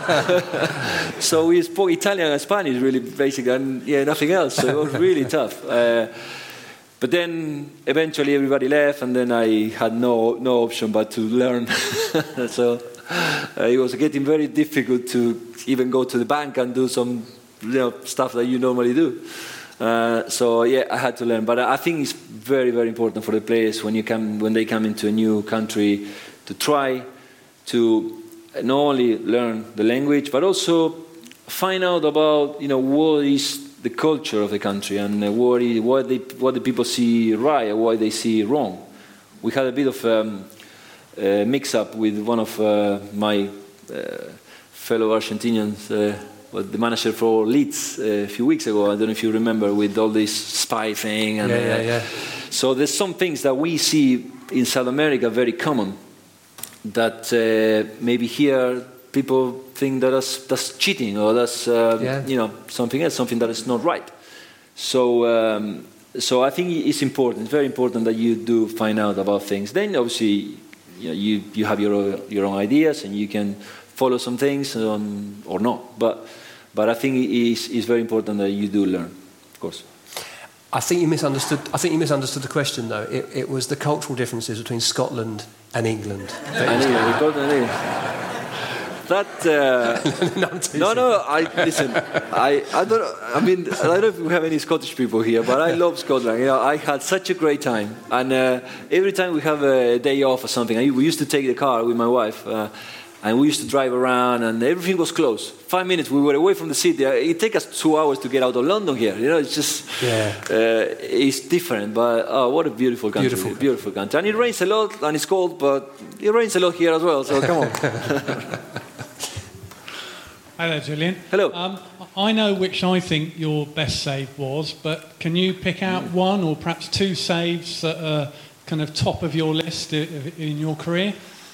so we spoke Italian and Spanish, really, basically, and yeah, nothing else. So it was really tough. Uh, But then eventually everybody left, and then I had no no option but to learn. so uh, it was getting very difficult to even go to the bank and do some, you know, stuff that you normally do. Uh, so yeah, I had to learn. But I think it's very very important for the players when you come when they come into a new country to try to not only learn the language but also find out about, you know, what is the culture of the country and uh, what, is, what, they, what the people see right and what they see wrong. We had a bit of um, uh, mix-up with one of uh, my uh, fellow Argentinians, uh, well, the manager for Leeds uh, a few weeks ago. I don't know if you remember, with all this spy thing. And, yeah, yeah, uh, yeah. So there's some things that we see in South America very common that uh, maybe here people think that that's, that's cheating or that's uh, yeah. you know, something else, something that is not right. So, um, so I think it's important. It's very important that you do find out about things. Then, obviously, you know, you, you have your your own ideas and you can follow some things um, or not. But but I think it's, it's very important that you do learn, of course. I think you misunderstood. I think you misunderstood the question, though. It, it was the cultural differences between Scotland and England. And England, we got an That uh, no, no, no. I listen. I, I don't. I mean, I don't know if we have any Scottish people here, but I love Scotland. You know, I had such a great time, and uh, every time we have a day off or something, I, we used to take the car with my wife, uh, and we used to drive around, and everything was close. Five minutes, we were away from the city. It took us two hours to get out of London here. You know, it's just yeah. uh, it's different. But oh, what a beautiful country! Beautiful, beautiful country, and it rains a lot, and it's cold, but it rains a lot here as well. So come on. Hi there, Julian. Hello. Um, I know which I think your best save was, but can you pick out one or perhaps two saves that are kind of top of your list in your career?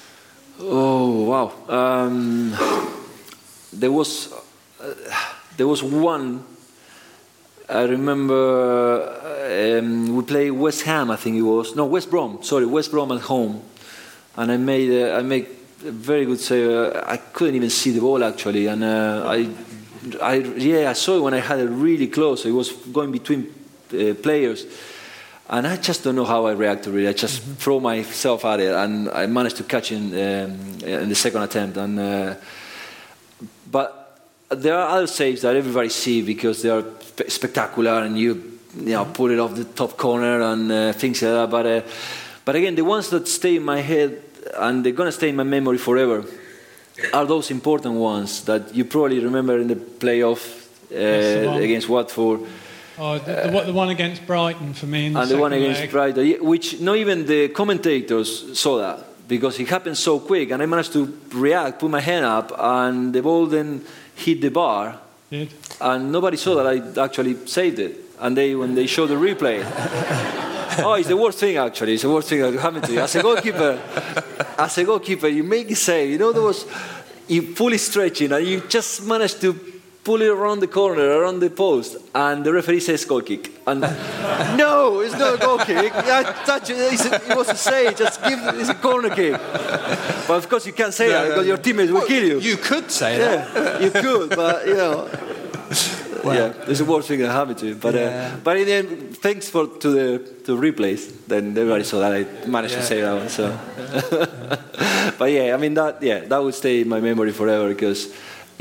Oh wow! Um, there was uh, there was one. I remember um, we played West Ham. I think it was no West Brom. Sorry, West Brom at home, and I made uh, I made. A very good save. Uh, I couldn't even see the ball actually, and uh, I, I, yeah, I saw it when I had it really close. It was going between uh, players, and I just don't know how I react to it. I just mm-hmm. throw myself at it, and I managed to catch it um, in the second attempt. And uh, but there are other saves that everybody see because they are spe- spectacular, and you, you know, put it off the top corner and uh, things like that. But uh, but again, the ones that stay in my head and they're going to stay in my memory forever are those important ones that you probably remember in the playoff uh, against Watford. Oh, the, the, the one against Brighton for me in the and the one second against leg. Brighton, which not even the commentators saw that because it happened so quick, and I managed to react, put my hand up, and the ball then hit the bar, Did. and nobody saw that I actually saved it. And they, when they showed the replay, oh, it's the worst thing actually. It's the worst thing that happened to you as a goalkeeper. As a goalkeeper, you make a save. You know, there was you fully stretching, and you just managed to pull it around the corner, around the post, and the referee says goal kick. And no, it's not a goal kick. I touch it. It's a, it was a save. Just give it. It's a corner kick. But of course, you can't say no, that because no, your teammates will well, kill you. You could say yeah, that. You could, but you know. Well, yeah, it's the worst thing that happened to you. But yeah. uh, but in the end, thanks for to the to replays. Then everybody saw that I managed yeah. to say that one. So, but yeah, I mean that yeah that would stay in my memory forever because it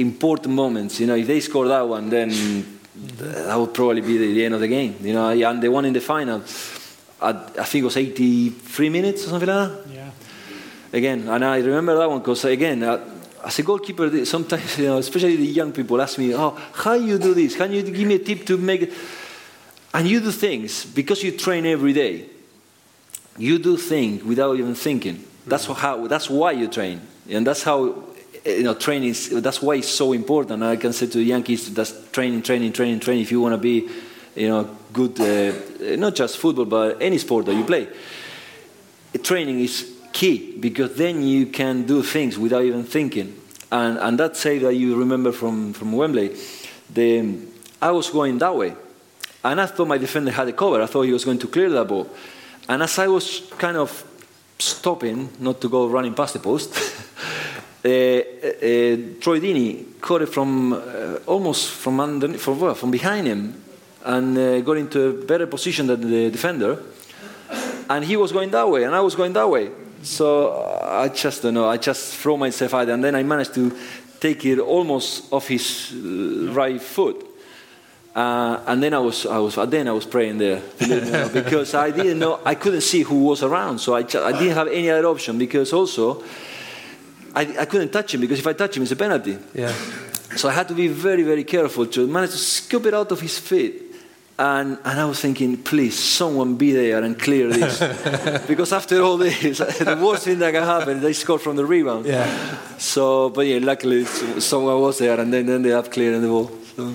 important moments. You know, if they score that one, then that would probably be the, the end of the game. You know, and the one in the final, I, I think it was eighty-three minutes or something like that. Yeah. Again, and I remember that one because again, uh, as a goalkeeper, sometimes, you know, especially the young people ask me, "Oh, how you do this? Can you give me a tip to make it?" And you do things because you train every day. You do things without even thinking. That's how. That's why you train, and that's how. You know, training is, that's why it's so important. I can say to the young kids, that's training, training, training, training. If you want to be, you know, good, uh, not just football, but any sport that you play. Training is key because then you can do things without even thinking. And and that save that you remember from, from Wembley, the, I was going that way. And I thought my defender had a cover. I thought he was going to clear that ball. And as I was kind of stopping, not to go running past the post, Uh, uh, Troy Deeney caught it from uh, almost from under, from, well, from behind him, and uh, got into a better position than the defender. And he was going that way, and I was going that way. So uh, I just don't know. I just throw myself out, and then I managed to take it almost off his uh, right foot. Uh, and then I was, I was, then I was praying there because I didn't know, I couldn't see who was around, so I, just, I didn't have any other option because also. I, I couldn't touch him because if I touch him, it's a penalty. Yeah. So I had to be very, very careful to manage to scoop it out of his feet. And, and I was thinking, please, someone be there and clear this. Because after all this, the worst thing that can happen is they score from the rebound. Yeah. So, but yeah, luckily someone was there, and then, then they have cleared the ball. So.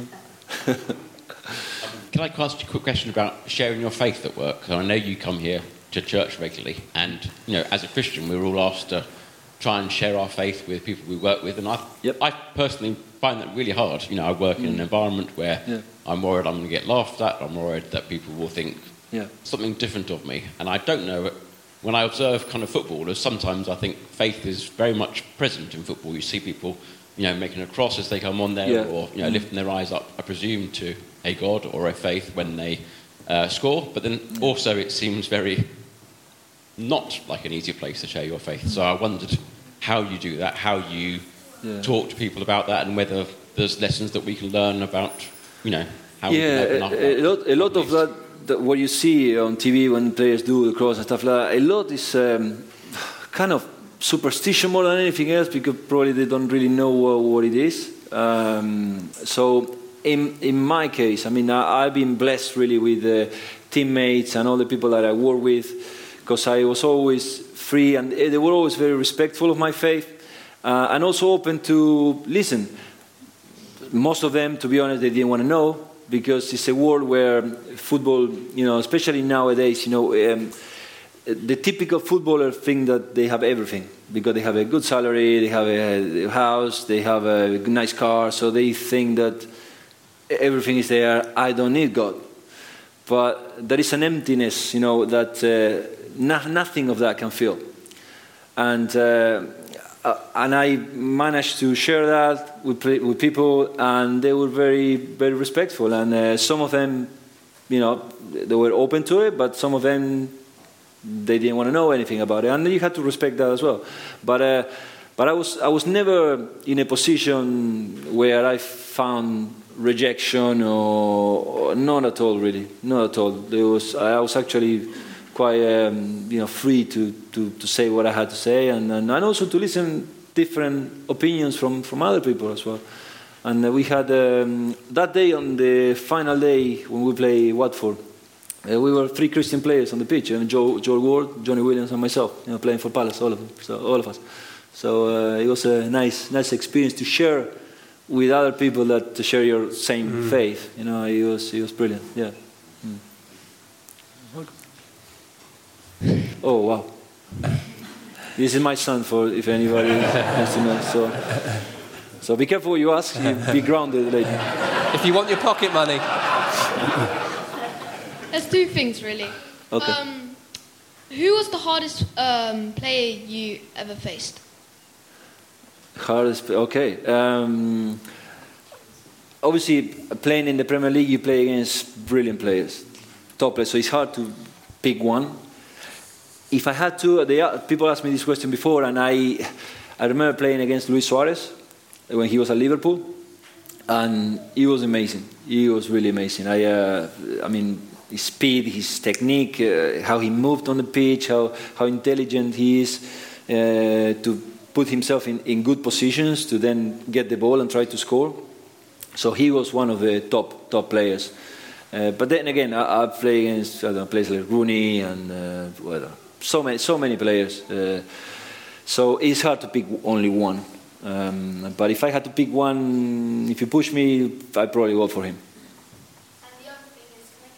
Can I ask you a quick question about sharing your faith at work? So I know you come here to church regularly, and you know, as a Christian, we're all asked to try and share our faith with people we work with, and I, yep. I personally find that really hard. You know, I work mm. in an environment where yeah. I'm worried I'm going to get laughed at. I'm worried that people will think yeah. something different of me, and I don't know. When I observe kind of footballers, sometimes I think faith is very much present in football. You see people, you know, making a cross as they come on there, yeah. or you know, mm. lifting their eyes up, I presume, to a God or a faith when they uh, score. But then also, it seems very not like an easy place to share your faith. So I wondered how you do that, how you yeah. talk to people about that, and whether there's lessons that we can learn about, you know, how yeah, we can open up. A, a lot, a lot of that, that, what you see on T V when players do the cross and stuff like that, a lot is um, kind of superstition more than anything else, because probably they don't really know what, what it is. Um, so in in my case, I mean, I, I've been blessed really with uh, teammates and all the people that I work with, because I was always free, and they were always very respectful of my faith, uh, and also open to listen. Most of them, to be honest, they didn't want to know, because it's a world where football, you know, especially nowadays, you know, um, the typical footballer think that they have everything, because they have a good salary, they have a house, they have a nice car, so they think that everything is there. I don't need God. But there is an emptiness, you know, that uh, no, nothing of that can fill. And uh, and I managed to share that with with people, and they were very, very respectful. And uh, some of them, you know, they were open to it, but some of them, they didn't want to know anything about it, and you had to respect that as well. But uh, but I was I was never in a position where I found rejection, or, or not at all, really, not at all. There was I was actually quite um, you know free to, to, to say what I had to say, and, and and also to listen different opinions from, from other people as well. And uh, we had um, that day, on the final day when we play Watford. Uh, we were three Christian players on the pitch, and Joe, Joel Ward, Johnny Williams, and myself, you know, playing for Palace, all of them, so all of us. So uh, it was a nice, nice experience to share with other people, that to share your same mm. faith. You know, it was, it was brilliant. Yeah. Mm. Oh wow! This is my son, for if anybody wants to know. So, so be careful what you ask. You'll be grounded later. If you want your pocket money. There's two things, really. Okay. Um, who was the hardest um, player you ever faced? Hardest, okay. Um, obviously, playing in the Premier League, you play against brilliant players, top players. So it's hard to pick one. If I had to, they, people asked me this question before, and I, I remember playing against Luis Suarez, when he was at Liverpool, and he was amazing. He was really amazing. I, uh, I mean, his speed, his technique, uh, how he moved on the pitch, how how intelligent he is uh, to put himself in, in good positions to then get the ball and try to score. So he was one of the top top players. Uh, but then again, I, I play against I don't know, players like Rooney and uh, well, so many so many players. Uh, so it's hard to pick only one. Um, but if I had to pick one, if you push me, I'd probably go for him. And the other thing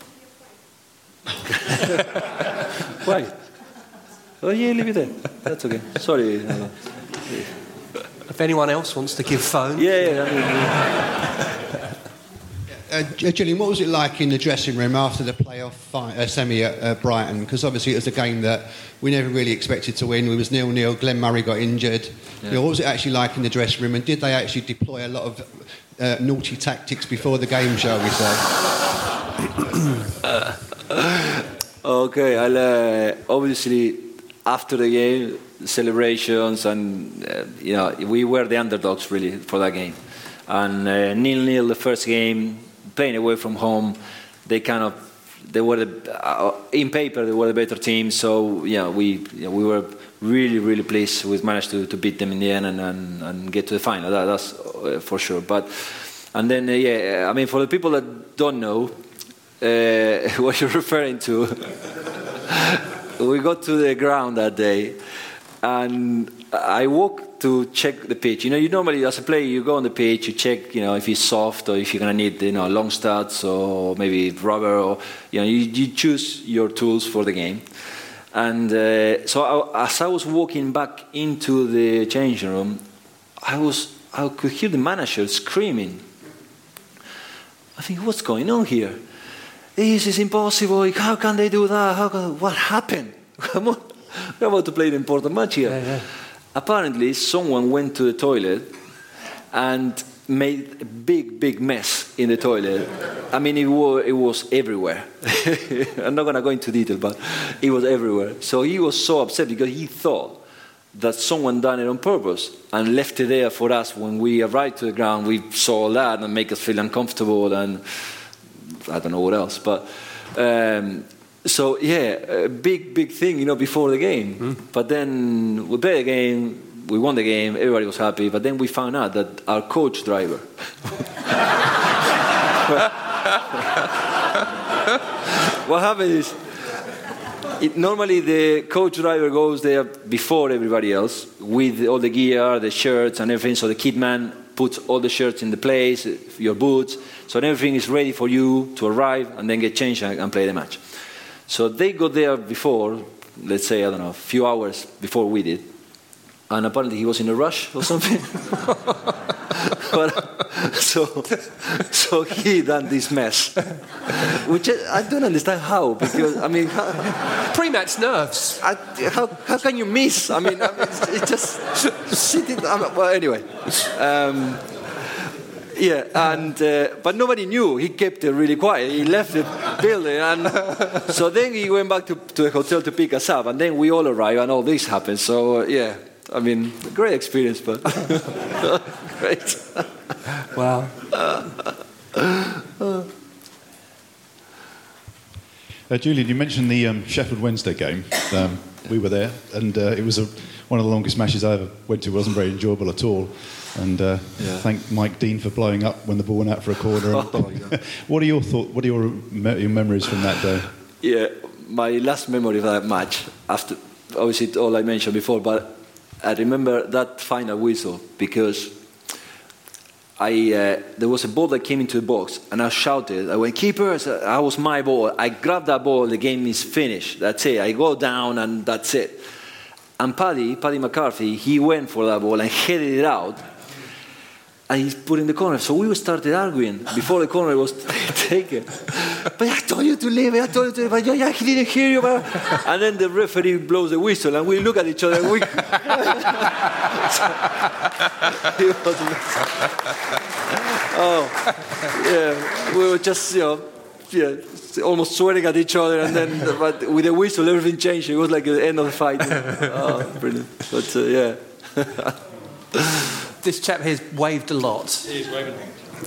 is, can I give you a friend? Why? Oh yeah, leave it there. That's okay. Sorry. Uh, If anyone else wants to give phone. yeah, yeah. I mean, Uh, Gillian, what was it like in the dressing room after the playoff fi- uh, semi at uh, Brighton? Because obviously it was a game that we never really expected to win. We was nil nil. Glenn Murray got injured. Yeah. You know, what was it actually like in the dressing room? And did they actually deploy a lot of uh, naughty tactics before the game, shall we say? okay, I'll uh, obviously after the game celebrations and uh, you know we were the underdogs really for that game, and uh, nil nil the first game. Playing away from home, they kind of they were the, uh, in paper they were the better team. So yeah, we you know, we were really really pleased we managed to, to beat them in the end and, and, and get to the final. That, that's uh, for sure. But and then uh, yeah, I mean for the people that don't know uh, what you're referring to, we got to the ground that day, and I walked to check the pitch. You know, you normally, as a player, you go on the pitch, you check, you know, if it's soft or if you're going to need, you know, long studs or maybe rubber or, you know, you, you choose your tools for the game. And uh, so I, as I was walking back into the changing room, I was, I could hear the manager screaming. I think, what's going on here? This is impossible. How can they do that? How can, what happened? Come on. We're about to play an important match here. Yeah, yeah. Apparently, someone went to the toilet and made a big, big mess in the toilet. I mean, it was, it was everywhere. I'm not going to go into detail, but it was everywhere. So he was so upset because he thought that someone done it on purpose and left it there for us. When we arrived to the ground, we saw that and make us feel uncomfortable and I don't know what else. But um, so, yeah, a big, big thing, you know, before the game. Mm. But then we played the game, we won the game, everybody was happy. But then we found out that our coach driver... what happened is, it, normally the coach driver goes there before everybody else with all the gear, the shirts and everything. So the kit man puts all the shirts in the place, your boots. So everything is ready for you to arrive and then get changed and, and play the match. So they got there before, let's say, I don't know, a few hours before we did. And apparently he was in a rush or something. But, so, so he done this mess. Which I, I don't understand how, because, I mean... How, pre-match nerves. I, how, how can you miss? I mean, I mean it's, it's just sitting... I mean, well, anyway. Um, Yeah, and uh, but nobody knew. He kept it really quiet. He left the building, and so then he went back to, to the hotel to pick us up, and then we all arrived, and all this happened. So uh, yeah, I mean, great experience, but great. Wow. Uh, Julian, you mentioned the um, Sheffield Wednesday game. Um, we were there, and uh, it was a, one of the longest matches I ever went to. It wasn't very enjoyable at all. And uh, yeah. Thank Mike Dean for blowing up when the ball went out for a corner. Oh, yeah. What are your thought? What are your, me- your memories from that day? Yeah, my last memory of that match, after obviously all I mentioned before, but I remember that final whistle because I uh, there was a ball that came into the box, and I shouted. I went, "Keepers!" That was my ball. I grabbed that ball. The game is finished. That's it. I go down, and that's it. And Paddy, Paddy McCarthy, he went for that ball and headed it out. And he's put in the corner. So we started arguing before the corner was taken. But I told you to leave it, I told you to leave it. But yeah, he didn't hear you. But... And then the referee blows the whistle and we look at each other and we... oh, yeah. We were just, you know, yeah, almost swearing at each other. And then but with the whistle, everything changed. It was like the end of the fight. Oh, brilliant. But uh, yeah. this chap here's waved a lot. He is waving.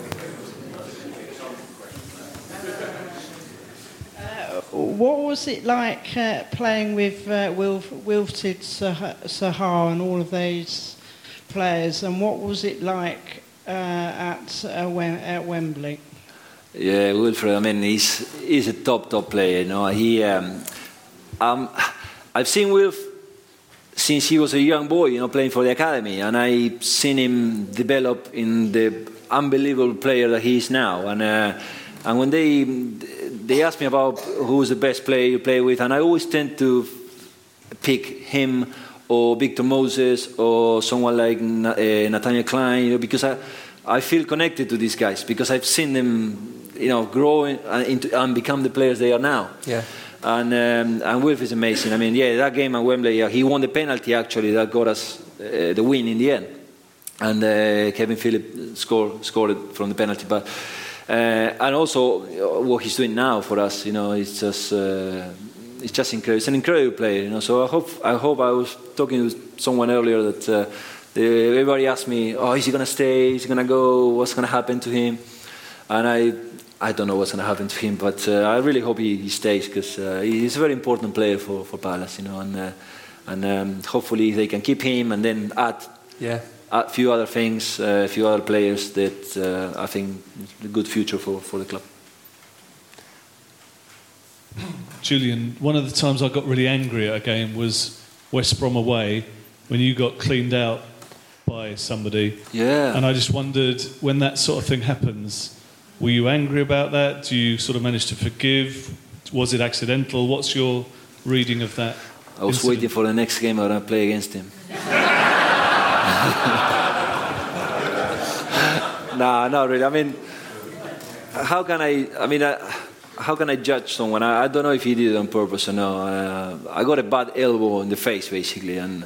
What was it like uh, playing with uh, Wilf- Wilfred Zaha and all of those players, and what was it like uh, at, uh, Wem- at Wembley? Yeah, Wilfred, I mean, he's, he's a top, top player, you know. He, um, um, I've seen Wilf since he was a young boy, you know, playing for the academy, and I've seen him develop in the unbelievable player that he is now. And uh, and when they they ask me about who's the best player you play with, and I always tend to pick him or Victor Moses or someone like uh, Nathaniel Klein, you know, because I I feel connected to these guys because I've seen them, you know, grow into and become the players they are now. Yeah. And um, and Wilf is amazing. I mean, yeah, that game at Wembley, yeah, he won the penalty actually that got us uh, the win in the end. And uh, Kevin Phillips scored scored it from the penalty. But uh, and also what he's doing now for us, you know, it's just uh, it's just incredible. It's an incredible player, you know. So I hope I hope I was talking to someone earlier that uh, they, everybody asked me, oh, is he gonna stay? Is he gonna go? What's gonna happen to him? And I. I don't know what's going to happen to him, but uh, I really hope he, he stays because uh, he's a very important player for, for Palace, you know, and uh, and um, hopefully they can keep him and then add yeah. a few other things, uh, a few other players that uh, I think is a good future for, for the club. Julian, one of the times I got really angry at a game was West Brom away when you got cleaned out by somebody. Yeah. And I just wondered, when that sort of thing happens, were you angry about that? Do you sort of manage to forgive? Was it accidental? What's your reading of that? I was incident? waiting for the next game when I play against him. No, not really. I mean, how can I? I mean, uh, how can I judge someone? I, I don't know if he did it on purpose or no. Uh, I got a bad elbow in the face, basically, and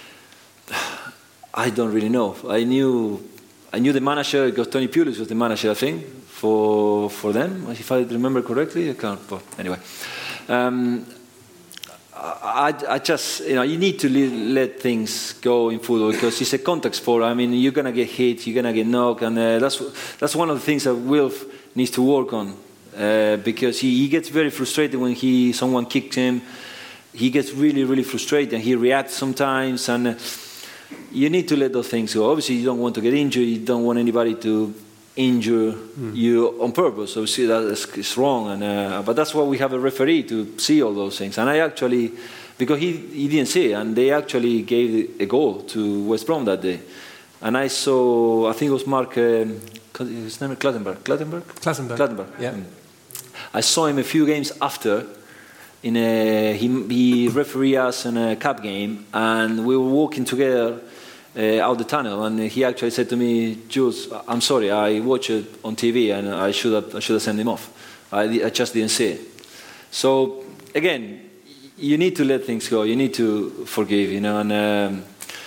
I don't really know. I knew, I knew the manager because Tony Pulis was the manager, I think. For for them, if I remember correctly, I can't. But anyway, um, I, I just you know you need to let things go in football because it's a contact sport. I mean, you're gonna get hit, you're gonna get knocked, and uh, that's that's one of the things that Wilf needs to work on uh, because he, he gets very frustrated when he someone kicks him. He gets really really frustrated and he reacts sometimes, and uh, you need to let those things go. Obviously, you don't want to get injured. You don't want anybody to injure mm. you on purpose. So see that is wrong, and uh, but that's why we have a referee to see all those things. And I actually, because he he didn't see it, and they actually gave a goal to West Brom that day. And I saw, I think it was Mark, um, his name is Clattenburg. Clattenburg. Clattenburg. Clattenburg. Yeah. Mm. I saw him a few games after. In a he he refereed us in a cup game, and we were walking together. Uh, out the tunnel, and he actually said to me, Jules, I'm sorry, I watched it on T V and I should have I should have sent him off. I, I just didn't see it. So again, you need to let things go. You need to forgive, you know, and um,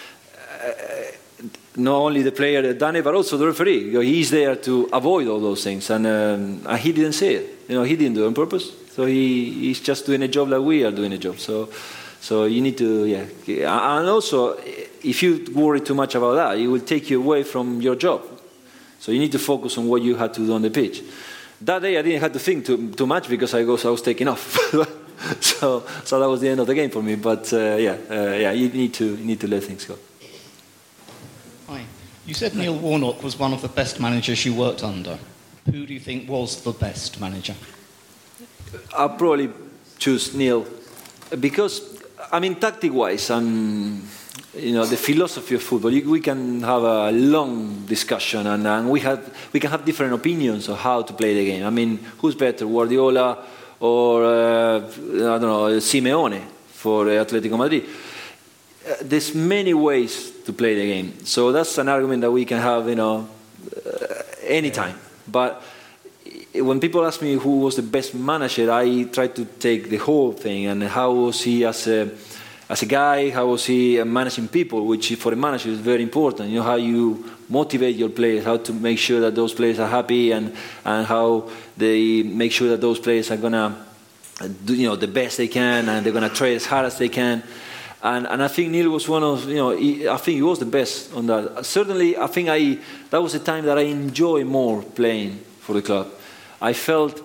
not only the player that done it, but also the referee. You know, he's there to avoid all those things, and, um, and he didn't see it. You know, he didn't do it on purpose. So he, he's just doing a job like we are doing a job. So, so you need to, yeah, and also. If you worry too much about that, it will take you away from your job. So you need to focus on what you had to do on the pitch. That day I didn't have to think too, too much because I was, I was taking off. so so that was the end of the game for me. But uh, yeah, uh, yeah, you need to you need to let things go. Hi. You said Neil Warnock was one of the best managers you worked under. Who do you think was the best manager? I'll probably choose Neil because I mean tactic-wise and. You know the philosophy of football. We can have a long discussion, and, and we have we can have different opinions of how to play the game. I mean, who's better, Guardiola or uh, I don't know Simeone for Atletico Madrid? Uh, there's many ways to play the game, so that's an argument that we can have, you know, uh, anytime. But when people ask me who was the best manager, I try to take the whole thing and how was he as a As a guy, how was he managing people, which for a manager is very important. You know, how you motivate your players, how to make sure that those players are happy, and, and how they make sure that those players are going to do, you know, the best they can, and they're going to try as hard as they can. And, and I think Neil was one of, you know, he, I think he was the best on that. Certainly, I think I that was the time that I enjoyed more playing for the club. I felt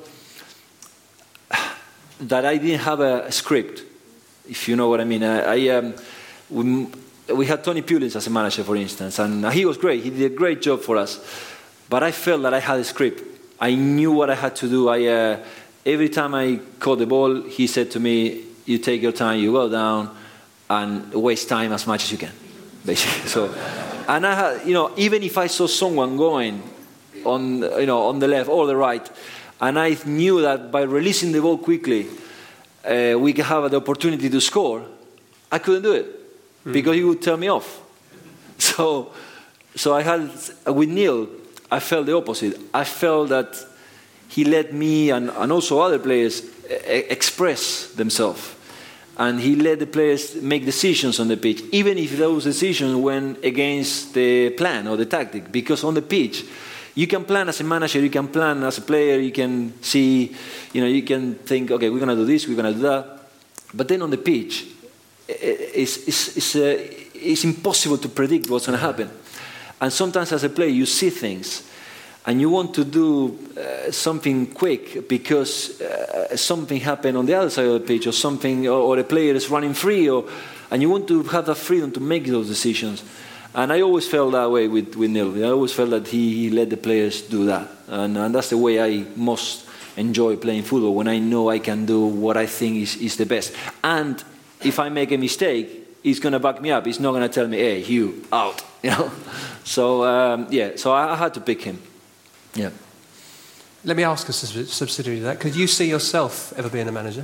that I didn't have a, a script, if you know what I mean. I, I um, we, we had Tony Pulis as a manager, for instance, and he was great. He did a great job for us. But I felt that I had a script. I knew what I had to do. I uh, every time I caught the ball, he said to me, "You take your time, you go down, and waste time as much as you can," basically. So, and I had, you know, even if I saw someone going on, you know, on the left or the right, and I knew that by releasing the ball quickly, uh, we could have the opportunity to score, I couldn't do it mm. because he would tell me off. So, so I had with Neil, I felt the opposite. I felt that he let me and, and also other players express themselves. And he let the players make decisions on the pitch, even if those decisions went against the plan or the tactic. Because on the pitch, you can plan as a manager, you can plan as a player, you can see, you know, you can think, okay, we're going to do this, we're going to do that. But then on the pitch, it's, it's, it's, uh, it's impossible to predict what's going to happen. And sometimes as a player, you see things. And you want to do uh, something quick because uh, something happened on the other side of the pitch, or something, or, or a player is running free, or, and you want to have that freedom to make those decisions. And I always felt that way with, with Neil. I always felt that he, he let the players do that. And, and that's the way I most enjoy playing football, when I know I can do what I think is, is the best. And if I make a mistake, he's going to back me up. He's not going to tell me, "Hey, Hugh, out." You know. So um, yeah, so I, I had to pick him. Yeah. Let me ask a subsidiary to that. Could you see yourself ever being a manager?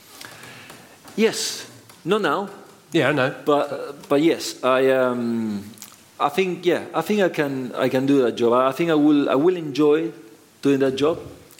Yes. Not now. Yeah, I know. But uh, but yes, I um, I think yeah, I think I can I can do that job. I think I will I will enjoy doing that job.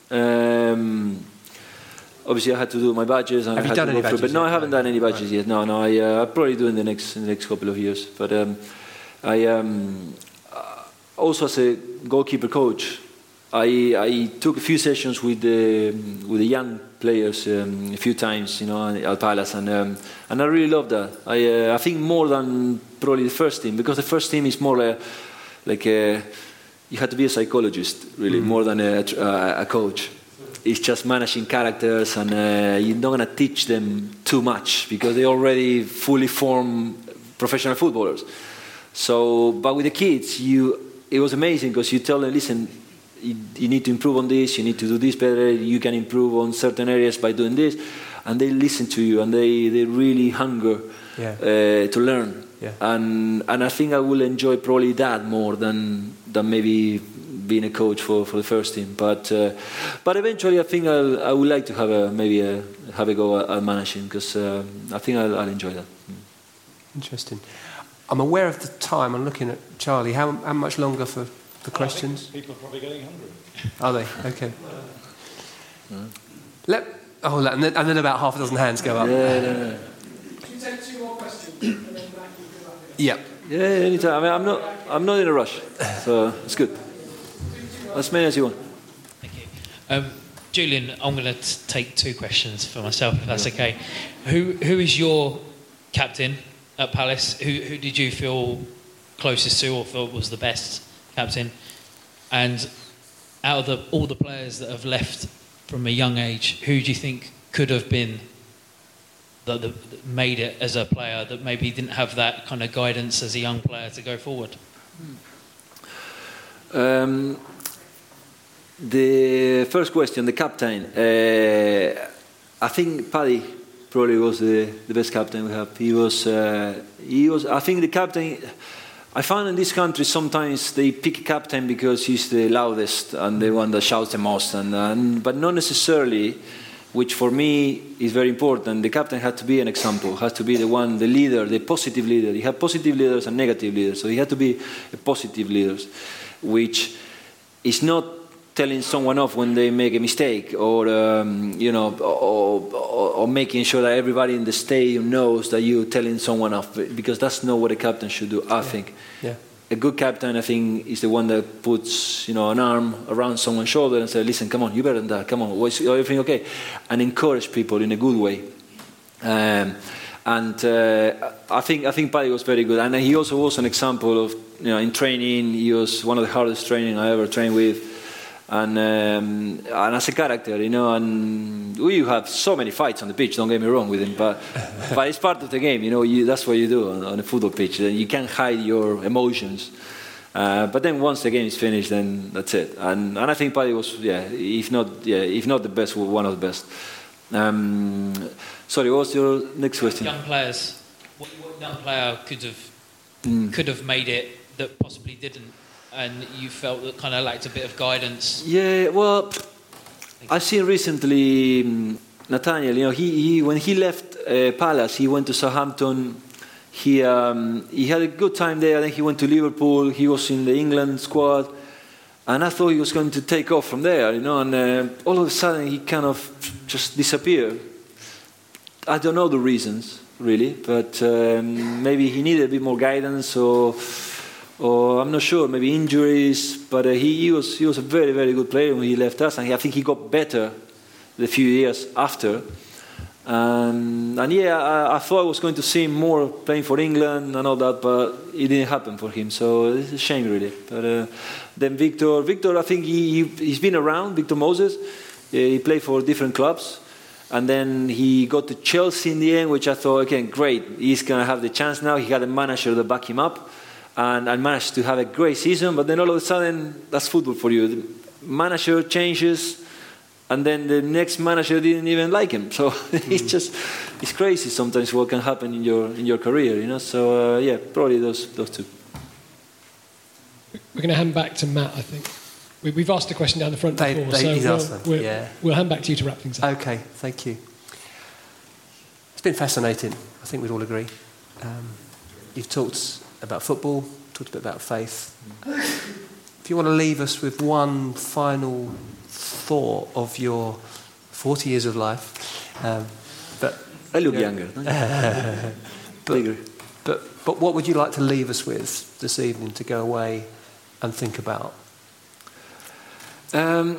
Um, obviously, I had to do my badges. And Have I you had done to any go through, badges? But no, yet? I haven't done any badges right. yet. No, no. I uh, I'll probably do in the next in the next couple of years. But um, I um, also as a goalkeeper coach, I, I took a few sessions with the with the young players um, a few times, you know, at Palace, and um, and I really loved that. I uh, I think more than probably the first team, because the first team is more like, like a, you had to be a psychologist really, mm. more than a, a, a coach. It's just managing characters, and uh, you're not gonna teach them too much because they're already fully formed professional footballers. So, but with the kids, you it was amazing because you tell them, listen, you need to improve on this, you need to do this better, you can improve on certain areas by doing this, and they listen to you, and they, they really hunger yeah. uh, to learn. Yeah. And and I think I will enjoy probably that more than than maybe being a coach for, for the first team. But uh, but eventually I think I'll, I would like to have a maybe a, have a go at, at managing, because uh, I think I'll, I'll enjoy that. Interesting. I'm aware of the time. I'm looking at Charlie. How, how much longer for the questions? People are probably getting hungry. Are they? Okay. Mm. Let, oh, and then, and then about half a dozen hands go up. Yeah, no, no. Should we take two more questions and then back and go up? Yep. Yeah, anytime. I mean, I'm not, I'm not in a rush, so it's good. As many as you want. Thank you. Um, Julian, I'm going to take two questions for myself, if that's okay. Who, who is your captain at Palace? Who, who did you feel closest to, or thought was the best captain? And out of the, all the players that have left from a young age, who do you think could have been that, that made it as a player, that maybe didn't have that kind of guidance as a young player to go forward? Um, the first question, the captain. Uh, I think Paddy probably was the, the best captain we have. He was. Uh, he was. I think the captain. I found in this country sometimes they pick a captain because he's the loudest and the one that shouts the most, and, and but not necessarily, which for me is very important. The captain had to be an example, has to be the one, the leader, the positive leader. You have positive leaders and negative leaders, so he had to be a positive leader, which is not telling someone off when they make a mistake, or um, you know, or, or, or making sure that everybody in the stadium knows that you're telling someone off, because that's not what a captain should do. I yeah. think yeah. a good captain, I think, is the one that puts, you know, an arm around someone's shoulder and says, "Listen, come on, you better than that. Come on, is everything okay?" And encourage people in a good way. Um, And uh, I think I think Paddy was very good, and he also was an example of, you know, in training. He was one of the hardest training I ever trained with, and um, and as a character, you know. And we have so many fights on the pitch. Don't get me wrong with him, but but it's part of the game, you know. You, that's what you do on, on a football pitch. You can't hide your emotions. Uh, but then once the game is finished, then that's it. And and I think Paddy was, yeah, if not yeah, if not the best, one of the best. Um, sorry, what was your next question? Young players. What, what young player could have Mm. could have made it that possibly didn't, and you felt that kind of lacked a bit of guidance? Yeah, well, I've seen recently um, Nathaniel. You know, he, he when he left uh, Palace, he went to Southampton. He um, he had a good time there. Then he went to Liverpool. He was in the England squad, and I thought he was going to take off from there. You know, and uh, all of a sudden he kind of just disappeared. I don't know the reasons really, but um, maybe he needed a bit more guidance, or or I'm not sure. Maybe injuries. But uh, he, he was he was a very very good player when he left us, and he, I think he got better the few years after. Um, and yeah, I, I thought I was going to see him more playing for England and all that, but it didn't happen for him. So it's a shame, really. But uh, then Victor, Victor, I think he, he he's been around. Victor Moses, uh, he played for different clubs, and then he got to Chelsea in the end, which I thought, okay, great, he's gonna have the chance now. He had a manager to back him up, and, and managed to have a great season. But then all of a sudden, that's football for you. The manager changes. And then the next manager didn't even like him, so it's just it's crazy sometimes what can happen in your in your career, you know. So uh, yeah, probably those those two. We're going to hand back to Matt, I think. We, we've asked a question down the front They- before, they- so he's we'll, asked them, we'll, yeah. we'll hand back to you to wrap things up. Okay, thank you. It's been fascinating. I think we'd all agree. Um, you've talked about football, talked a bit about faith. If you want to leave us with one final thought of your forty years of life, um, but I look you know, younger. but, but but what would you like to leave us with this evening to go away and think about? Um,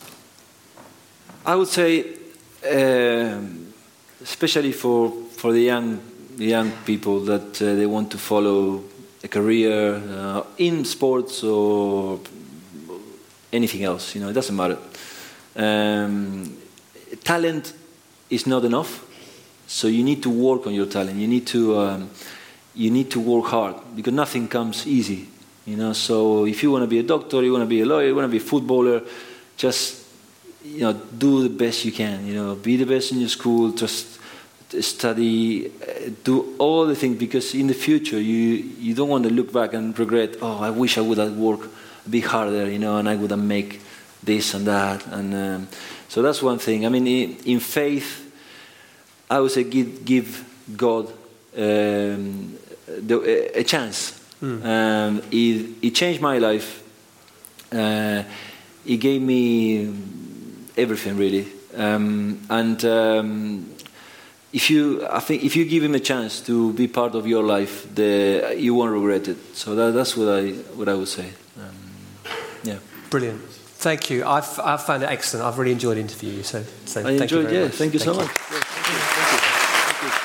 I would say, um, especially for for the young the young people that uh, they want to follow a career uh, in sports or anything else, you know, it doesn't matter. Um, talent is not enough, so you need to work on your talent. You need to um, you need to work hard, because nothing comes easy, you know. So if you want to be a doctor, you want to be a lawyer, you want to be a footballer, just, you know, do the best you can. You know, be the best in your school. Just study, uh, do all the things, because in the future you you don't want to look back and regret. Oh, I wish I would have worked a bit harder, you know, and I would have made this and that. And um, so that's one thing. I mean, in, in faith, I would say give, give God um, the, a chance. Mm. Um, it, it changed my life. Uh, it gave me everything, really. Um, and um, if you, I think, if you give him a chance to be part of your life, the, you won't regret it. So that, that's what I what I would say. Um, yeah. Brilliant. Thank you. I've, I've found it excellent. I've really enjoyed interviewing you. So, so I thank enjoyed, you very yeah. much. Thank you so Thank much. you. Yeah, thank you. Thank you. Thank you.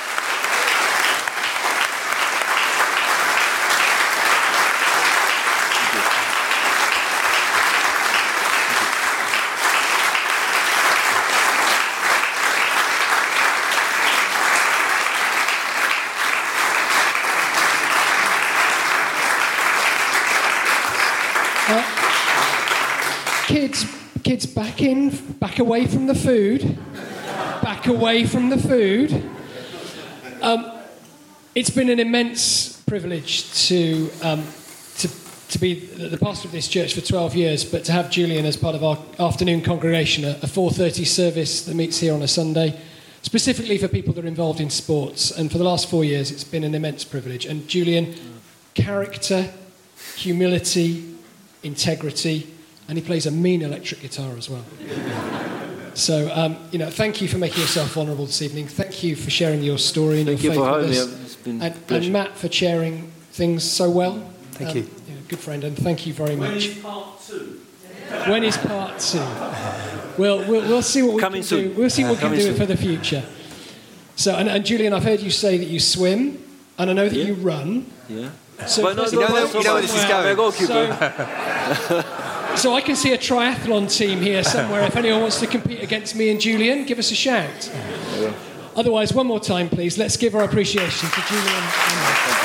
Kids, kids, back in, back away from the food, back away from the food. Um, it's been an immense privilege to um, to to be the pastor of this church for twelve years, but to have Julian as part of our afternoon congregation, a, a four thirty service that meets here on a Sunday, specifically for people that are involved in sports. And for the last four years, it's been an immense privilege. And Julian, character, humility, integrity. And he plays a mean electric guitar as well. So, um, you know, thank you for making yourself vulnerable this evening. Thank you for sharing your story and Thank your you faith for with having us. me. It's been a and, pleasure. and Matt for sharing things so well. Thank Um, you. yeah, good friend, and thank you very When much. is part two? When is part two? We'll, we'll, we'll see what we Coming can soon. do. We'll see what we can Coming do soon. for the future. So, and, and Julian, I've heard you say that you swim, and I know that Yeah. you run. Yeah. So But first no, of no, all, no, you know where this is going. So, so I can see a triathlon team here somewhere. If anyone wants to compete against me and Julian, give us a shout. Otherwise, one more time, please. Let's give our appreciation to Julian and Mike.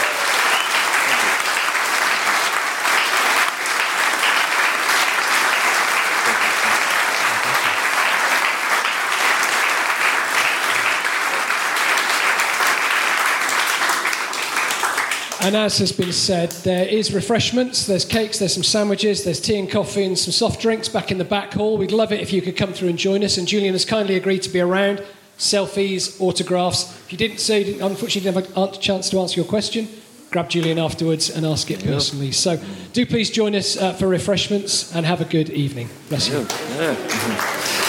And as has been said, there is refreshments, there's cakes, there's some sandwiches, there's tea and coffee and some soft drinks back in the back hall. We'd love it if you could come through and join us. And Julian has kindly agreed to be around. Selfies, autographs. If you didn't say, didn't, unfortunately didn't have a chance to answer your question, grab Julian afterwards and ask it personally. So do please join us uh, for refreshments and have a good evening. Bless you. Yeah. Yeah.